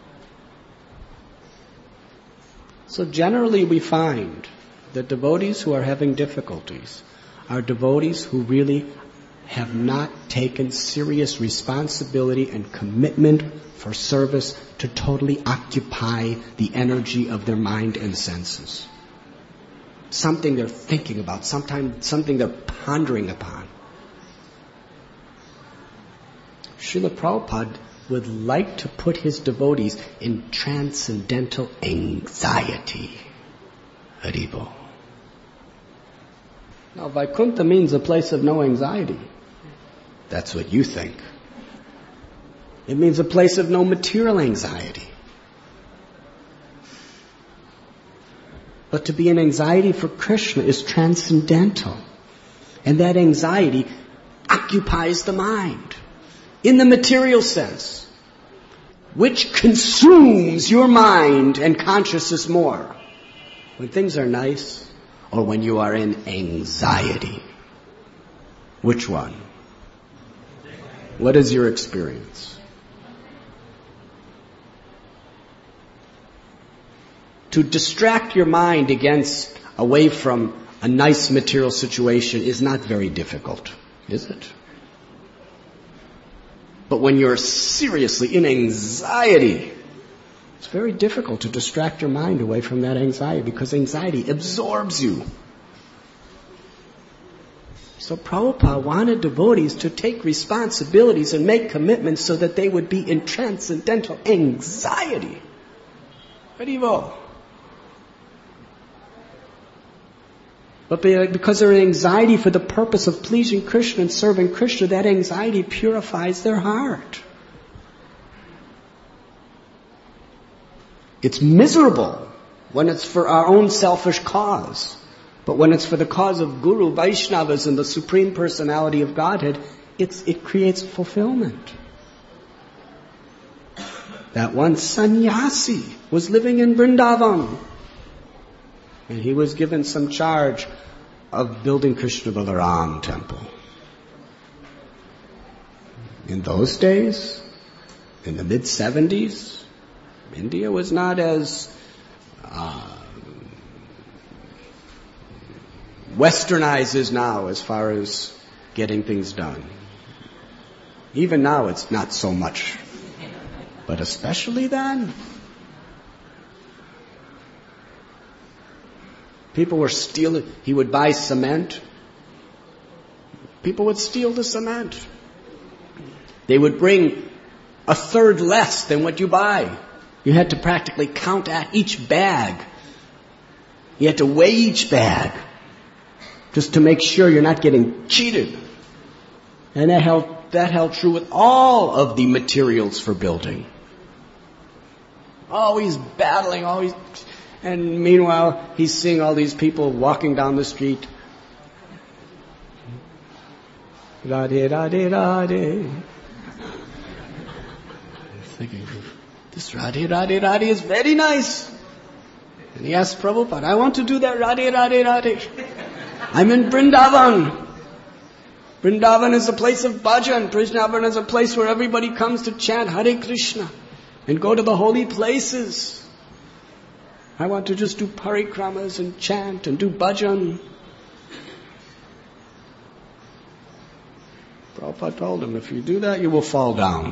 So generally we find that devotees who are having difficulties are devotees who really have not taken serious responsibility and commitment for service to totally occupy the energy of their mind and senses. Something they're thinking about, something they're pondering upon. Srila Prabhupada would like to put his devotees in transcendental anxiety. Haribo. Now, Vaikuntha means a place of no anxiety. That's what you think. It means a place of no material anxiety. But to be in anxiety for Krishna is transcendental. And that anxiety occupies the mind. In the material sense. Which consumes your mind and consciousness more? When things are nice or when you are in anxiety? Which one? What is your experience? To distract your mind away from a nice material situation is not very difficult, is it? But when you're seriously in anxiety, it's very difficult to distract your mind away from that anxiety because anxiety absorbs you. So Prabhupada wanted devotees to take responsibilities and make commitments so that they would be in transcendental anxiety. Haribo. But because they're in anxiety for the purpose of pleasing Krishna and serving Krishna, that anxiety purifies their heart. It's miserable when it's for our own selfish cause. But when it's for the cause of Guru, Vaishnavas, and the Supreme Personality of Godhead, it creates fulfillment. That one sannyasi was living in Vrindavan. And he was given some charge of building Krishna Balaram temple. In those days, in the mid-70s, India was not as westernized as now as far as getting things done. Even now it's not so much. But especially then, people were stealing. He would buy cement. People would steal the cement. They would bring a third less than what you buy. You had to practically count at each bag. You had to weigh each bag just to make sure you're not getting cheated. And that held true with all of the materials for building. Always battling, always. And meanwhile, he's seeing all these people walking down the street. Radhe, Radhe, Radhe. Thinking, this Radhe, Radhe, Radhe is very nice. And he asked Prabhupada, I want to do that Radhe, Radhe, Radhe. I'm in Vrindavan. Vrindavan is a place of bhajan. Vrindavan is a place where everybody comes to chant Hare Krishna and go to the holy places. I want to just do parikramas and chant and do bhajan. Prabhupada told him, if you do that, you will fall down.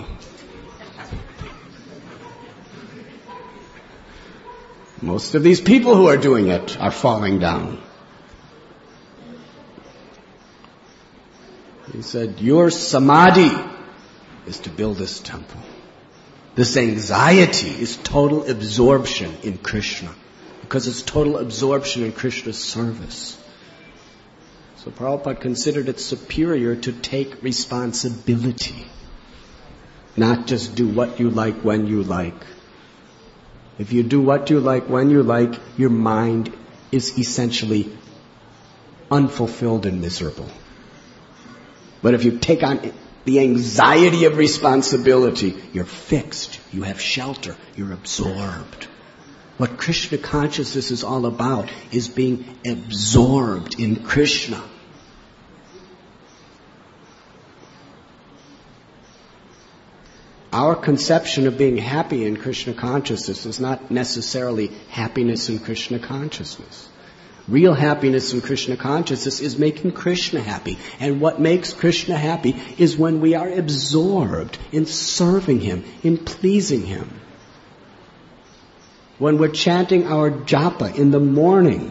Most of these people who are doing it are falling down. He said, your samadhi is to build this temple. This anxiety is total absorption in Krishna, because it's total absorption in Krishna's service. So Prabhupada considered it superior to take responsibility, not just do what you like when you like. If you do what you like when you like, your mind is essentially unfulfilled and miserable. But if you take on the anxiety of responsibility, you're fixed, you have shelter, you're absorbed. What Krishna consciousness is all about is being absorbed in Krishna. Our conception of being happy in Krishna consciousness is not necessarily happiness in Krishna consciousness. Real happiness in Krishna consciousness is making Krishna happy. And what makes Krishna happy is when we are absorbed in serving Him, in pleasing Him. When we're chanting our japa in the morning,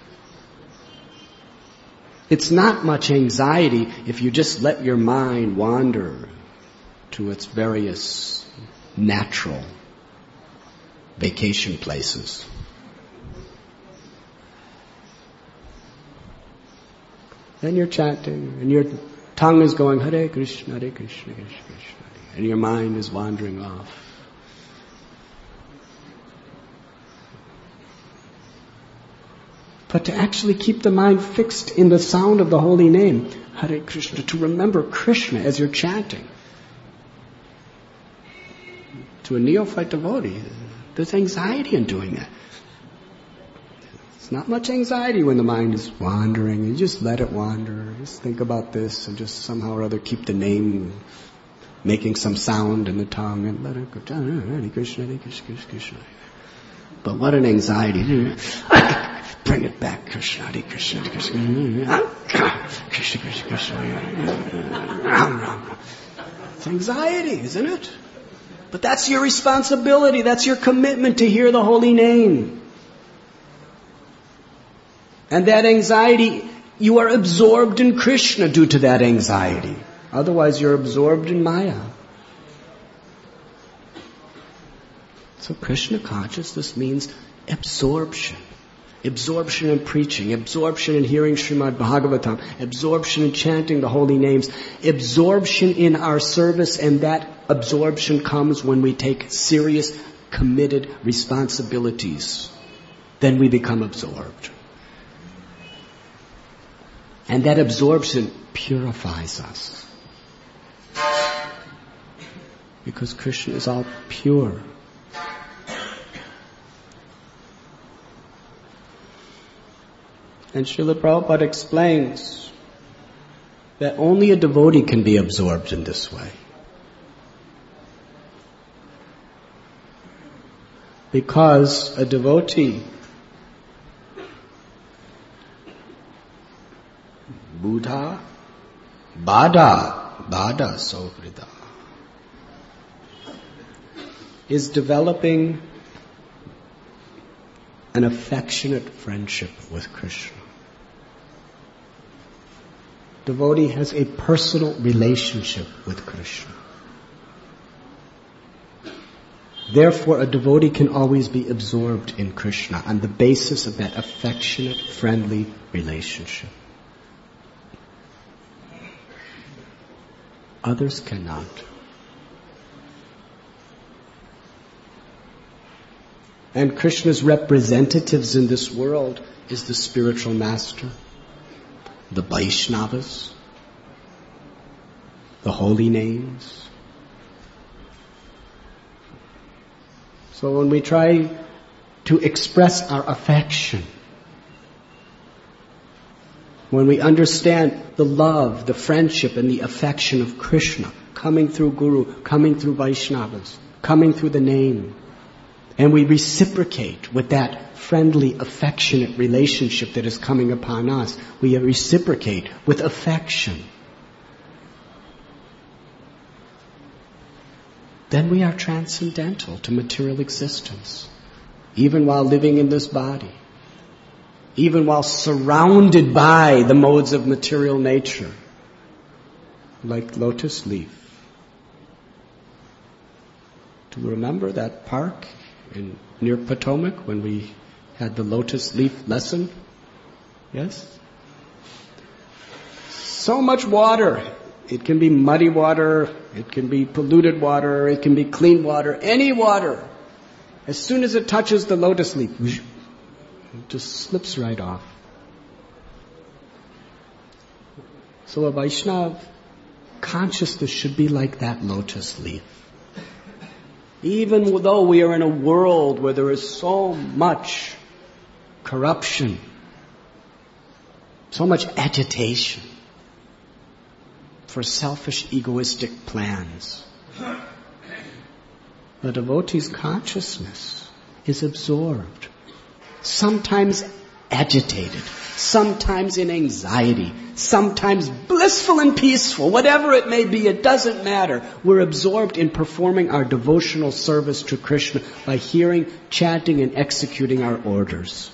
it's not much anxiety if you just let your mind wander to its various natural vacation places. Then you're chanting, and your tongue is going, Hare Krishna, Hare Krishna, Krishna Krishna, and your mind is wandering off. But to actually keep the mind fixed in the sound of the holy name, Hare Krishna, to remember Krishna as you're chanting. To a neophyte devotee, there's anxiety in doing that. It's not much anxiety when the mind is wandering. You just let it wander. Just think about this and just somehow or other keep the name making some sound in the tongue and let it go. Hare Krishna, Hare Krishna, Krishna Krishna. But what an anxiety. Bring it back, Krishna, Hare Krishna, Hare Krishna. Krishna, Krishna, Krishna. It's anxiety, isn't it? But that's your responsibility. That's your commitment to hear the holy name. And that anxiety, you are absorbed in Krishna due to that anxiety. Otherwise, you're absorbed in Maya. So Krishna consciousness means absorption. Absorption in preaching, absorption in hearing Srimad Bhagavatam, absorption in chanting the holy names, absorption in our service, and that absorption comes when we take serious, committed responsibilities. Then we become absorbed. And that absorption purifies us. Because Krishna is all pure. And Srila Prabhupada explains that only a devotee can be absorbed in this way. Because a devotee, Buddha, Bada Sovrida, is developing an affectionate friendship with Krishna. Devotee has a personal relationship with Krishna. Therefore, a devotee can always be absorbed in Krishna on the basis of that affectionate, friendly relationship. Others cannot. And Krishna's representatives in this world is the spiritual master, the Vaishnavas, the holy names. So when we try to express our affection, when we understand the love, the friendship, and the affection of Krishna coming through Guru, coming through Vaishnavas, coming through the name, and we reciprocate with that friendly, affectionate relationship that is coming upon us, we reciprocate with affection. Then we are transcendental to material existence, even while living in this body, even while surrounded by the modes of material nature, like lotus leaf. Do you remember that park near Potomac when we had the lotus leaf lesson? Yes? So much water. It can be muddy water, it can be polluted water, it can be clean water, any water. As soon as it touches the lotus leaf, it just slips right off. So a Vaishnava consciousness should be like that lotus leaf. Even though we are in a world where there is so much corruption, so much agitation for selfish, egoistic plans, the devotee's consciousness is absorbed, sometimes agitated, sometimes in anxiety, sometimes blissful and peaceful, whatever it may be, it doesn't matter. We're absorbed in performing our devotional service to Krishna by hearing, chanting, and executing our orders.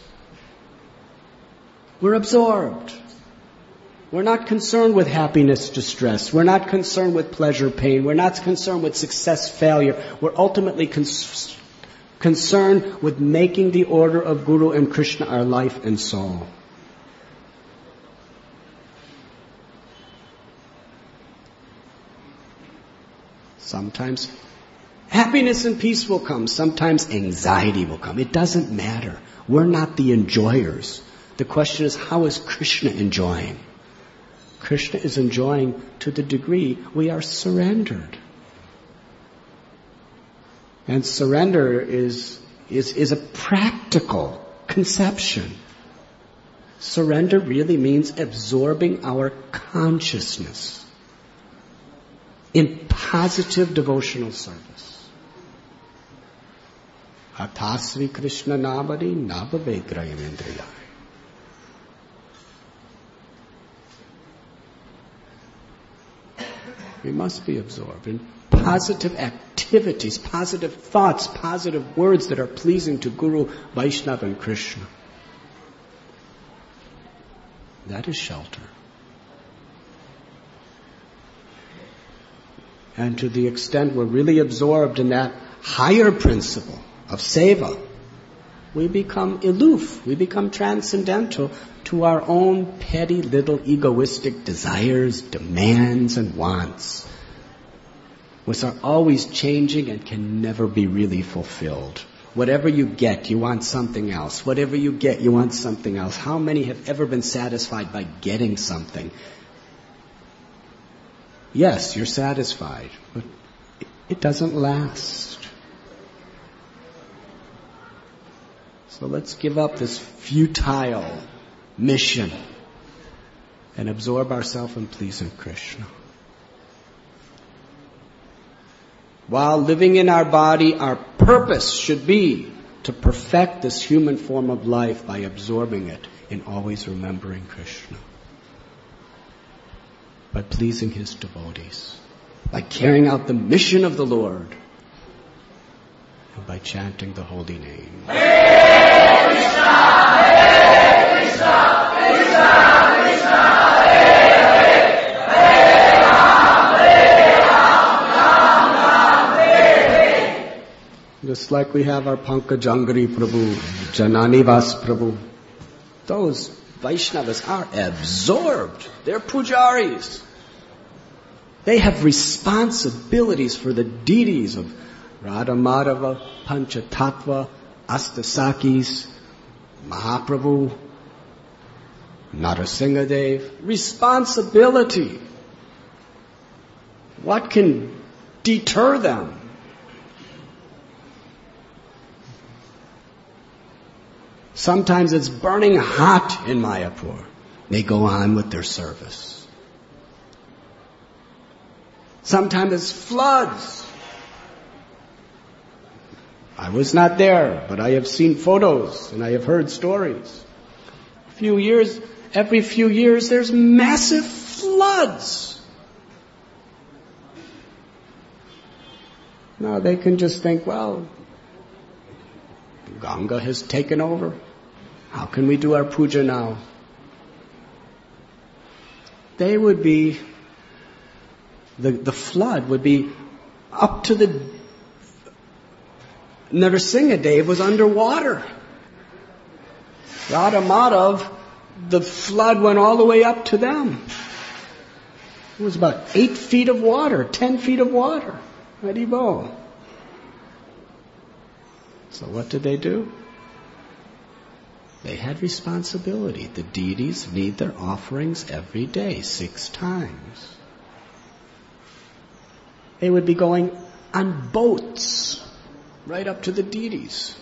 We're absorbed. We're not concerned with happiness, distress. We're not concerned with pleasure, pain. We're not concerned with success, failure. We're ultimately concerned with making the order of Guru and Krishna our life and soul. Sometimes happiness and peace will come. Sometimes anxiety will come. It doesn't matter. We're not the enjoyers. The question is, how is Krishna enjoying? Krishna is enjoying to the degree we are surrendered. And surrender is a practical conception. Surrender really means absorbing our consciousness in positive devotional service. Atasri Krishna Navadi Navavegrayamendriya. We must be absorbed in positive activities, positive thoughts, positive words that are pleasing to Guru, Vaishnava, and Krishna. That is shelter. And to the extent we're really absorbed in that higher principle of seva, we become aloof, we become transcendental to our own petty little egoistic desires, demands, and wants, which are always changing and can never be really fulfilled. Whatever you get, you want something else. Whatever you get, you want something else. How many have ever been satisfied by getting something? Yes, you're satisfied, but it doesn't last. So let's give up this futile mission and absorb ourselves in pleasing Krishna. While living in our body, our purpose should be to perfect this human form of life by absorbing it in always remembering Krishna, by pleasing His devotees, by carrying out the mission of the Lord, and by chanting the holy name. Hare Krishna, Hare Krishna, Krishna Krishna, Hare Hare, Hare Ram, Ram Ram, Hare Hare. Just like we have our Pankajangari Prabhu, Jananivas Prabhu, those Vaishnavas are absorbed. They're pujaris. They have responsibilities for the deities of Radha Madhava, Panchatattva, Astasakis, Mahaprabhu, Narasimhadev. Responsibility. What can deter them? Sometimes it's burning hot in Mayapur. They go on with their service. Sometimes it's floods. I was not there, but I have seen photos and I have heard stories. Every few years, there's massive floods. Now they can just think, well, Ganga has taken over. How can we do our puja now? They would be, the flood would be up to the Narasimha Dev was underwater. Radha Madhav, the flood went all the way up to them. It was about 8 feet of water, 10 feet of water. Haribol. So what did they do? They had responsibility. The deities need their offerings every day, 6 times. They would be going on boats right up to the deities.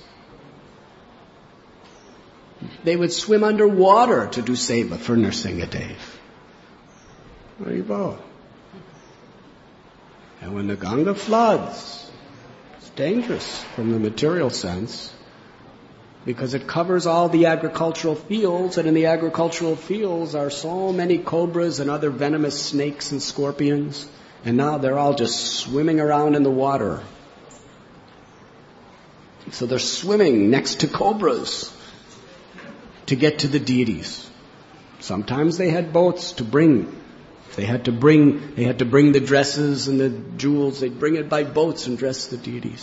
They would swim underwater to do seva for Narasimha Dev. Haribol. And when the Ganga floods, it's dangerous from the material sense, because it covers all the agricultural fields, and in the agricultural fields are so many cobras and other venomous snakes and scorpions, and now they're all just swimming around in the water. So they're swimming next to cobras to get to the deities. Sometimes they had boats to bring. If they had to bring the dresses and the jewels, they'd bring it by boats and dress the deities.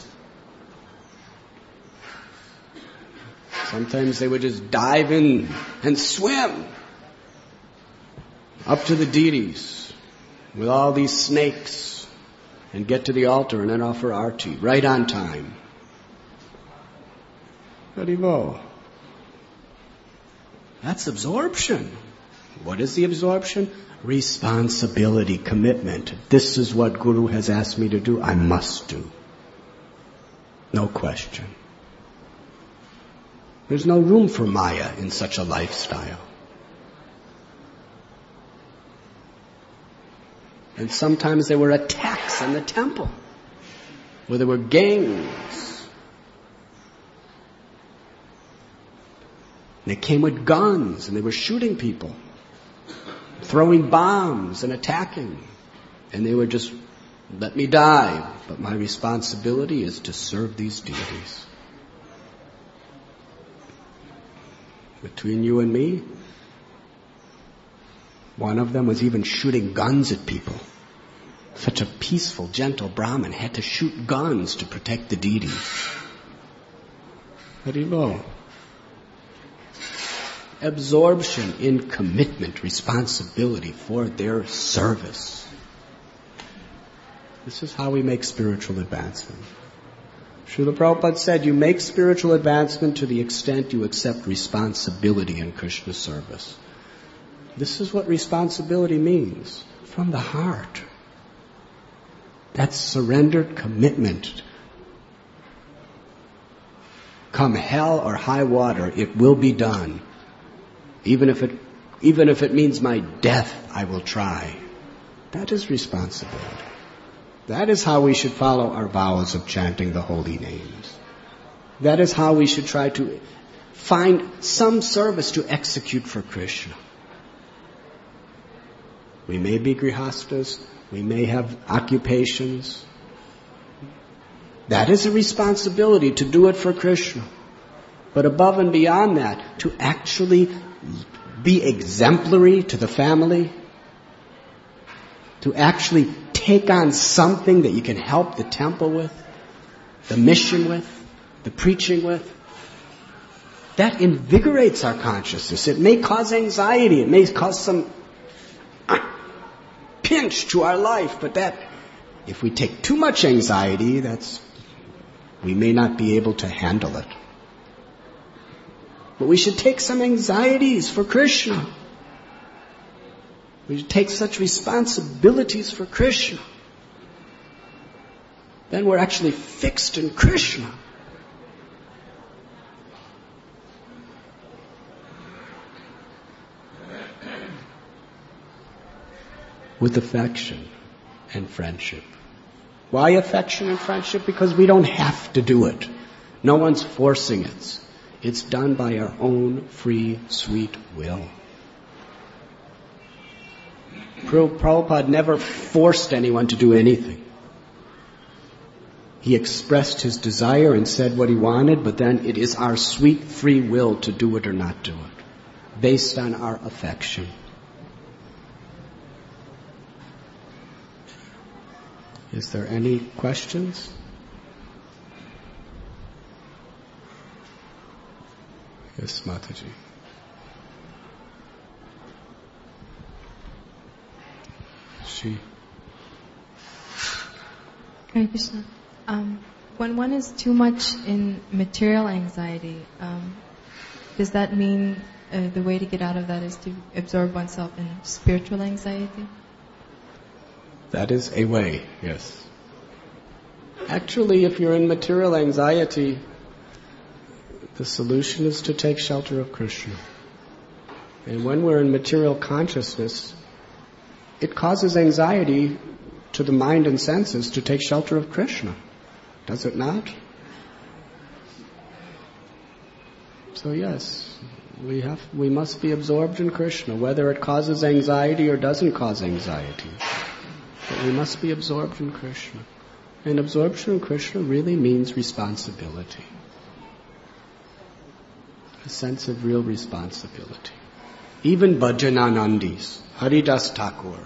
Sometimes they would just dive in and swim up to the deities with all these snakes and get to the altar and then offer arti right on time. Haribol. That's absorption. What is the absorption? Responsibility, commitment. This is what Guru has asked me to do. I must do. No question. There's no room for Maya in such a lifestyle. And sometimes there were attacks on the temple, where there were gangs. They came with guns and they were shooting people, throwing bombs and attacking. And they were just, let me die, but my responsibility is to serve these deities. Between you and me, one of them was even shooting guns at people. Such a peaceful, gentle Brahmin had to shoot guns to protect the deities. Haribol. Absorption in commitment, responsibility for their service. This is how we make spiritual advancement. Srila Prabhupada said, you make spiritual advancement to the extent you accept responsibility in Krishna service. This is what responsibility means, from the heart. That's surrendered commitment. Come hell or high water, it will be done. Even if it means my death, I will try. That is responsibility. That is how we should follow our vows of chanting the holy names. That is how we should try to find some service to execute for Krishna. We may be grihastas, we may have occupations. That is a responsibility to do it for Krishna. But above and beyond that, to actually be exemplary to the family, to actually take on something that you can help the temple with, the mission with, the preaching with, that invigorates our consciousness. It may cause anxiety, it may cause some pinch to our life, but that, if we take too much anxiety, we may not be able to handle it. But we should take some anxieties for Krishna. We should take such responsibilities for Krishna. then we're actually fixed in Krishna. With affection and friendship. Why affection and friendship? Because we don't have to do it. No one's forcing it. It's done by our own free, sweet will. Prabhupada never forced anyone to do anything. He expressed his desire and said what he wanted, but then it is our sweet free will to do it or not do it, based on our affection. Is there any questions? Yes, Mataji. Hare Krishna. When one is too much in material anxiety, does that mean the way to get out of that is to absorb oneself in spiritual anxiety? That is a way, yes. Actually, if you're in material anxiety, the solution is to take shelter of Krishna. And when we're in material consciousness, it causes anxiety to the mind and senses to take shelter of Krishna. Does it not? So yes, we must be absorbed in Krishna, whether it causes anxiety or doesn't cause anxiety. But we must be absorbed in Krishna. And absorption in Krishna really means responsibility. A sense of real responsibility. Even Bhajananandis, Haridas Thakur,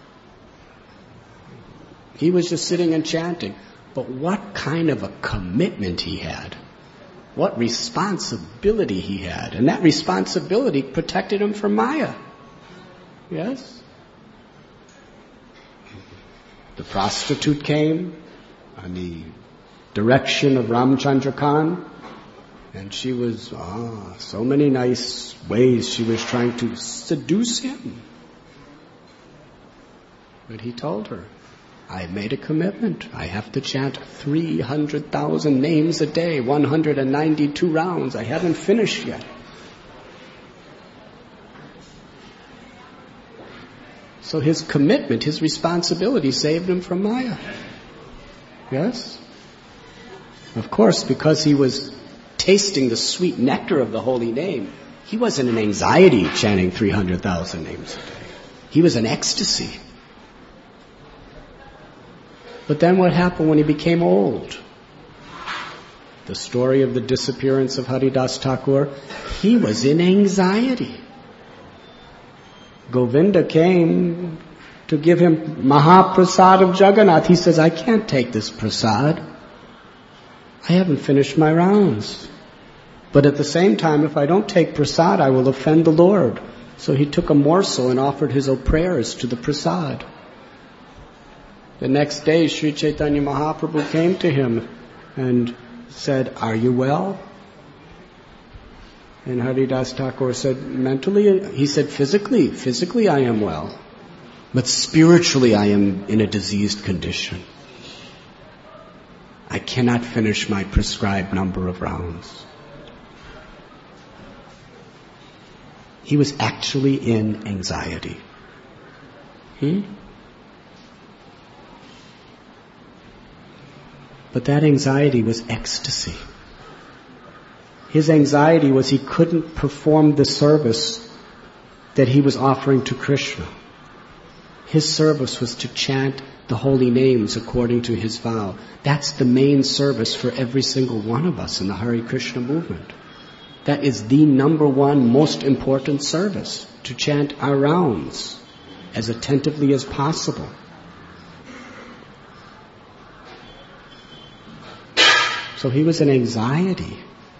he was just sitting and chanting. But what kind of a commitment he had. What responsibility he had. And that responsibility protected him from Maya. Yes? The prostitute came on the direction of Ramchandra Khan. And she was, so many nice ways she was trying to seduce him. But he told her, I made a commitment. I have to chant 300,000 names a day, 192 rounds. I haven't finished yet. So his commitment, his responsibility saved him from Maya. Yes? Of course, because he was tasting the sweet nectar of the holy name, he wasn't in anxiety chanting 300,000 names a day. He was in ecstasy. But then what happened when he became old? The story of the disappearance of Haridas Thakur, he was in anxiety. Govinda came to give him Mahaprasad of Jagannath. He says, I can't take this prasad. I haven't finished my rounds. But at the same time, if I don't take prasad, I will offend the Lord. So he took a morsel and offered his prayers to the prasad. The next day, Sri Chaitanya Mahaprabhu came to him and said, are you well? And Haridas Thakur said, mentally, he said, physically I am well. But spiritually I am in a diseased condition. I cannot finish my prescribed number of rounds. He was actually in anxiety. But that anxiety was ecstasy. His anxiety was he couldn't perform the service that he was offering to Krishna. His service was to chant the holy names according to his vow. That's the main service for every single one of us in the Hare Krishna movement. That is the number one most important service, to chant our rounds as attentively as possible. So he was in anxiety.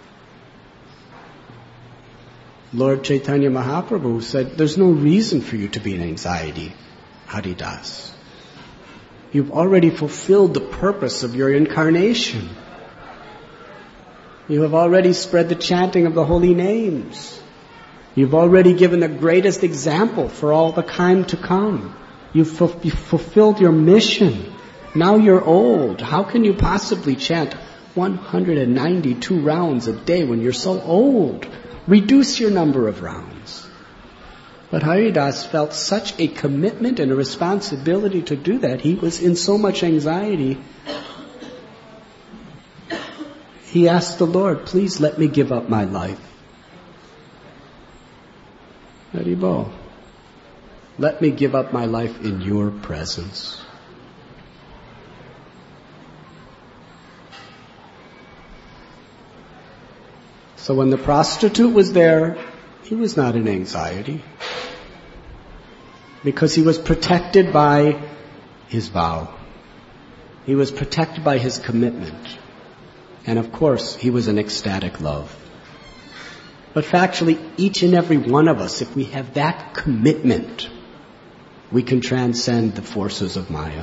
Lord Chaitanya Mahaprabhu said, there's no reason for you to be in anxiety, Haridas. You've already fulfilled the purpose of your incarnation. You have already spread the chanting of the holy names. You've already given the greatest example for all the time to come. You've fulfilled your mission. Now you're old. How can you possibly chant 192 rounds a day when you're so old? Reduce your number of rounds. But Haridas felt such a commitment and a responsibility to do that. He was in so much anxiety. He asked the Lord, please let me give up my life. Haribol, let me give up my life in your presence. So when the prostitute was there, he was not in anxiety, because he was protected by his vow. He was protected by his commitment. And of course, he was in ecstatic love. But factually, each and every one of us, if we have that commitment, we can transcend the forces of Maya.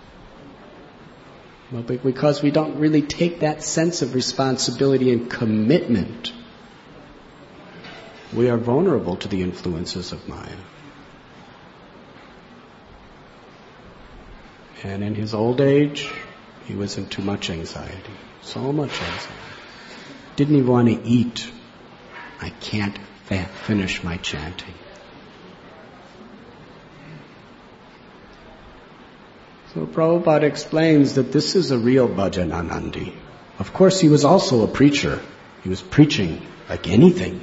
Well, because we don't really take that sense of responsibility and commitment, we are vulnerable to the influences of Maya. And in his old age, he was in too much anxiety. So much anxiety. Didn't even want to eat. I can't finish my chanting. So Prabhupada explains that this is a real Bhajananandi. Of course, he was also a preacher. He was preaching like anything.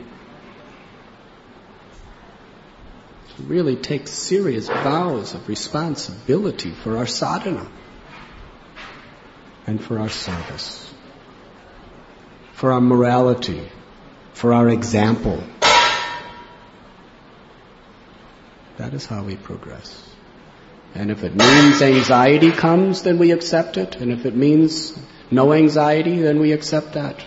He really takes serious vows of responsibility for our sadhana and for our service, for our morality, for our example. That is how we progress. And if it means anxiety comes, then we accept it. And if it means no anxiety, then we accept that.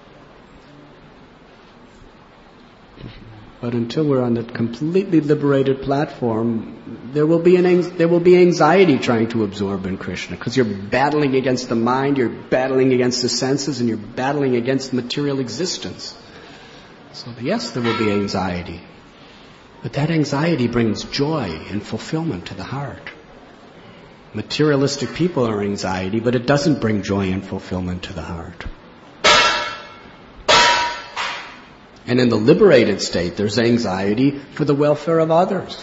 But until we're on that completely liberated platform, there will be anxiety trying to absorb in Krishna, because you're battling against the mind, you're battling against the senses, and you're battling against material existence. So yes, there will be anxiety. But that anxiety brings joy and fulfillment to the heart. Materialistic people are anxiety, but it doesn't bring joy and fulfillment to the heart. And in the liberated state, there's anxiety for the welfare of others.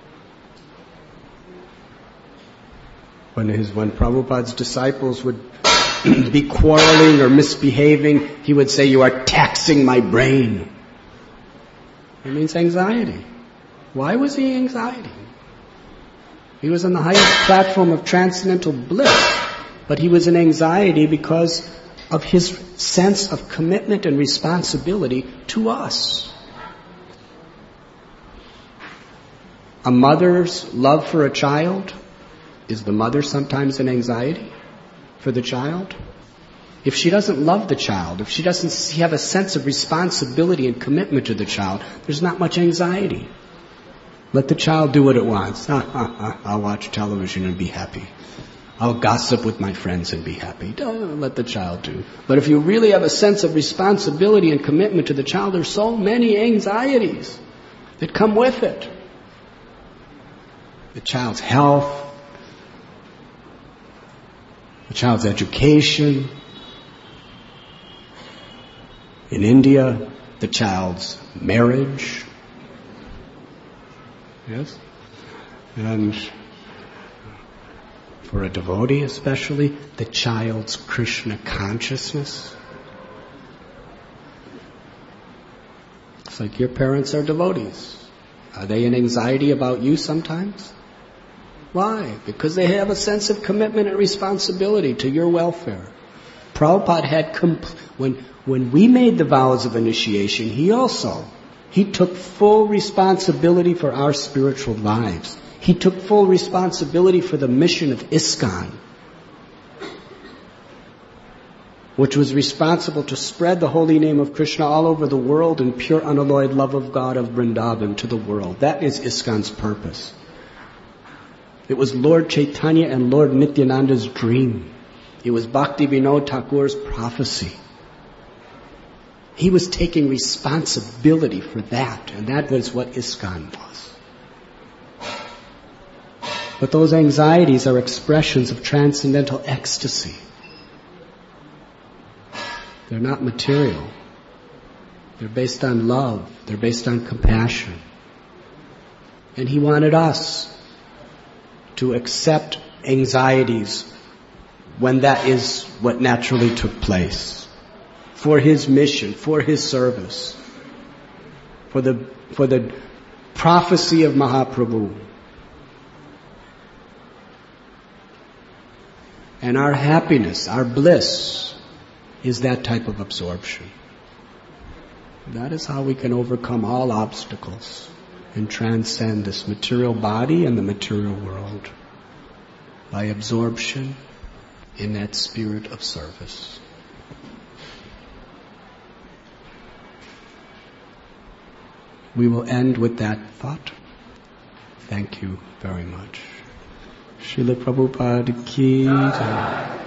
When Prabhupada's disciples would be quarreling or misbehaving, he would say, "You are taxing my brain." It means anxiety. Why was he anxiety? He was on the highest platform of transcendental bliss, but he was in anxiety because of his sense of commitment and responsibility to us. A mother's love for a child, is the mother sometimes in anxiety for the child? If she doesn't love the child, if she doesn't have a sense of responsibility and commitment to the child, there's not much anxiety. Let the child do what it wants. I'll watch television and be happy. I'll gossip with my friends and be happy. Don't let the child do. But if you really have a sense of responsibility and commitment to the child, there's so many anxieties that come with it. The child's health, the child's education. In India, the child's marriage. Yes? And for a devotee especially, the child's Krishna consciousness. It's like your parents are devotees. Are they in anxiety about you sometimes? Why? Because they have a sense of commitment and responsibility to your welfare. Prabhupada had, when we made the vows of initiation, he took full responsibility for our spiritual lives. He took full responsibility for the mission of ISKCON, which was responsible to spread the holy name of Krishna all over the world in pure unalloyed love of God of Vrindavan to the world. That is ISKCON's purpose. It was Lord Chaitanya and Lord Nityananda's dream. It was Bhakti Vinod Thakur's prophecy. He was taking responsibility for that, and that was what ISKCON was. But those anxieties are expressions of transcendental ecstasy. They're not material. They're based on love. They're based on compassion. And He wanted us to accept anxieties when that is what naturally took place. For His mission, for His service, for the prophecy of Mahaprabhu. And our happiness, our bliss, is that type of absorption. That is how we can overcome all obstacles and transcend this material body and the material world. By absorption in that spirit of service. We will end with that thought. Thank you very much. Srila Prabhupada ki jai.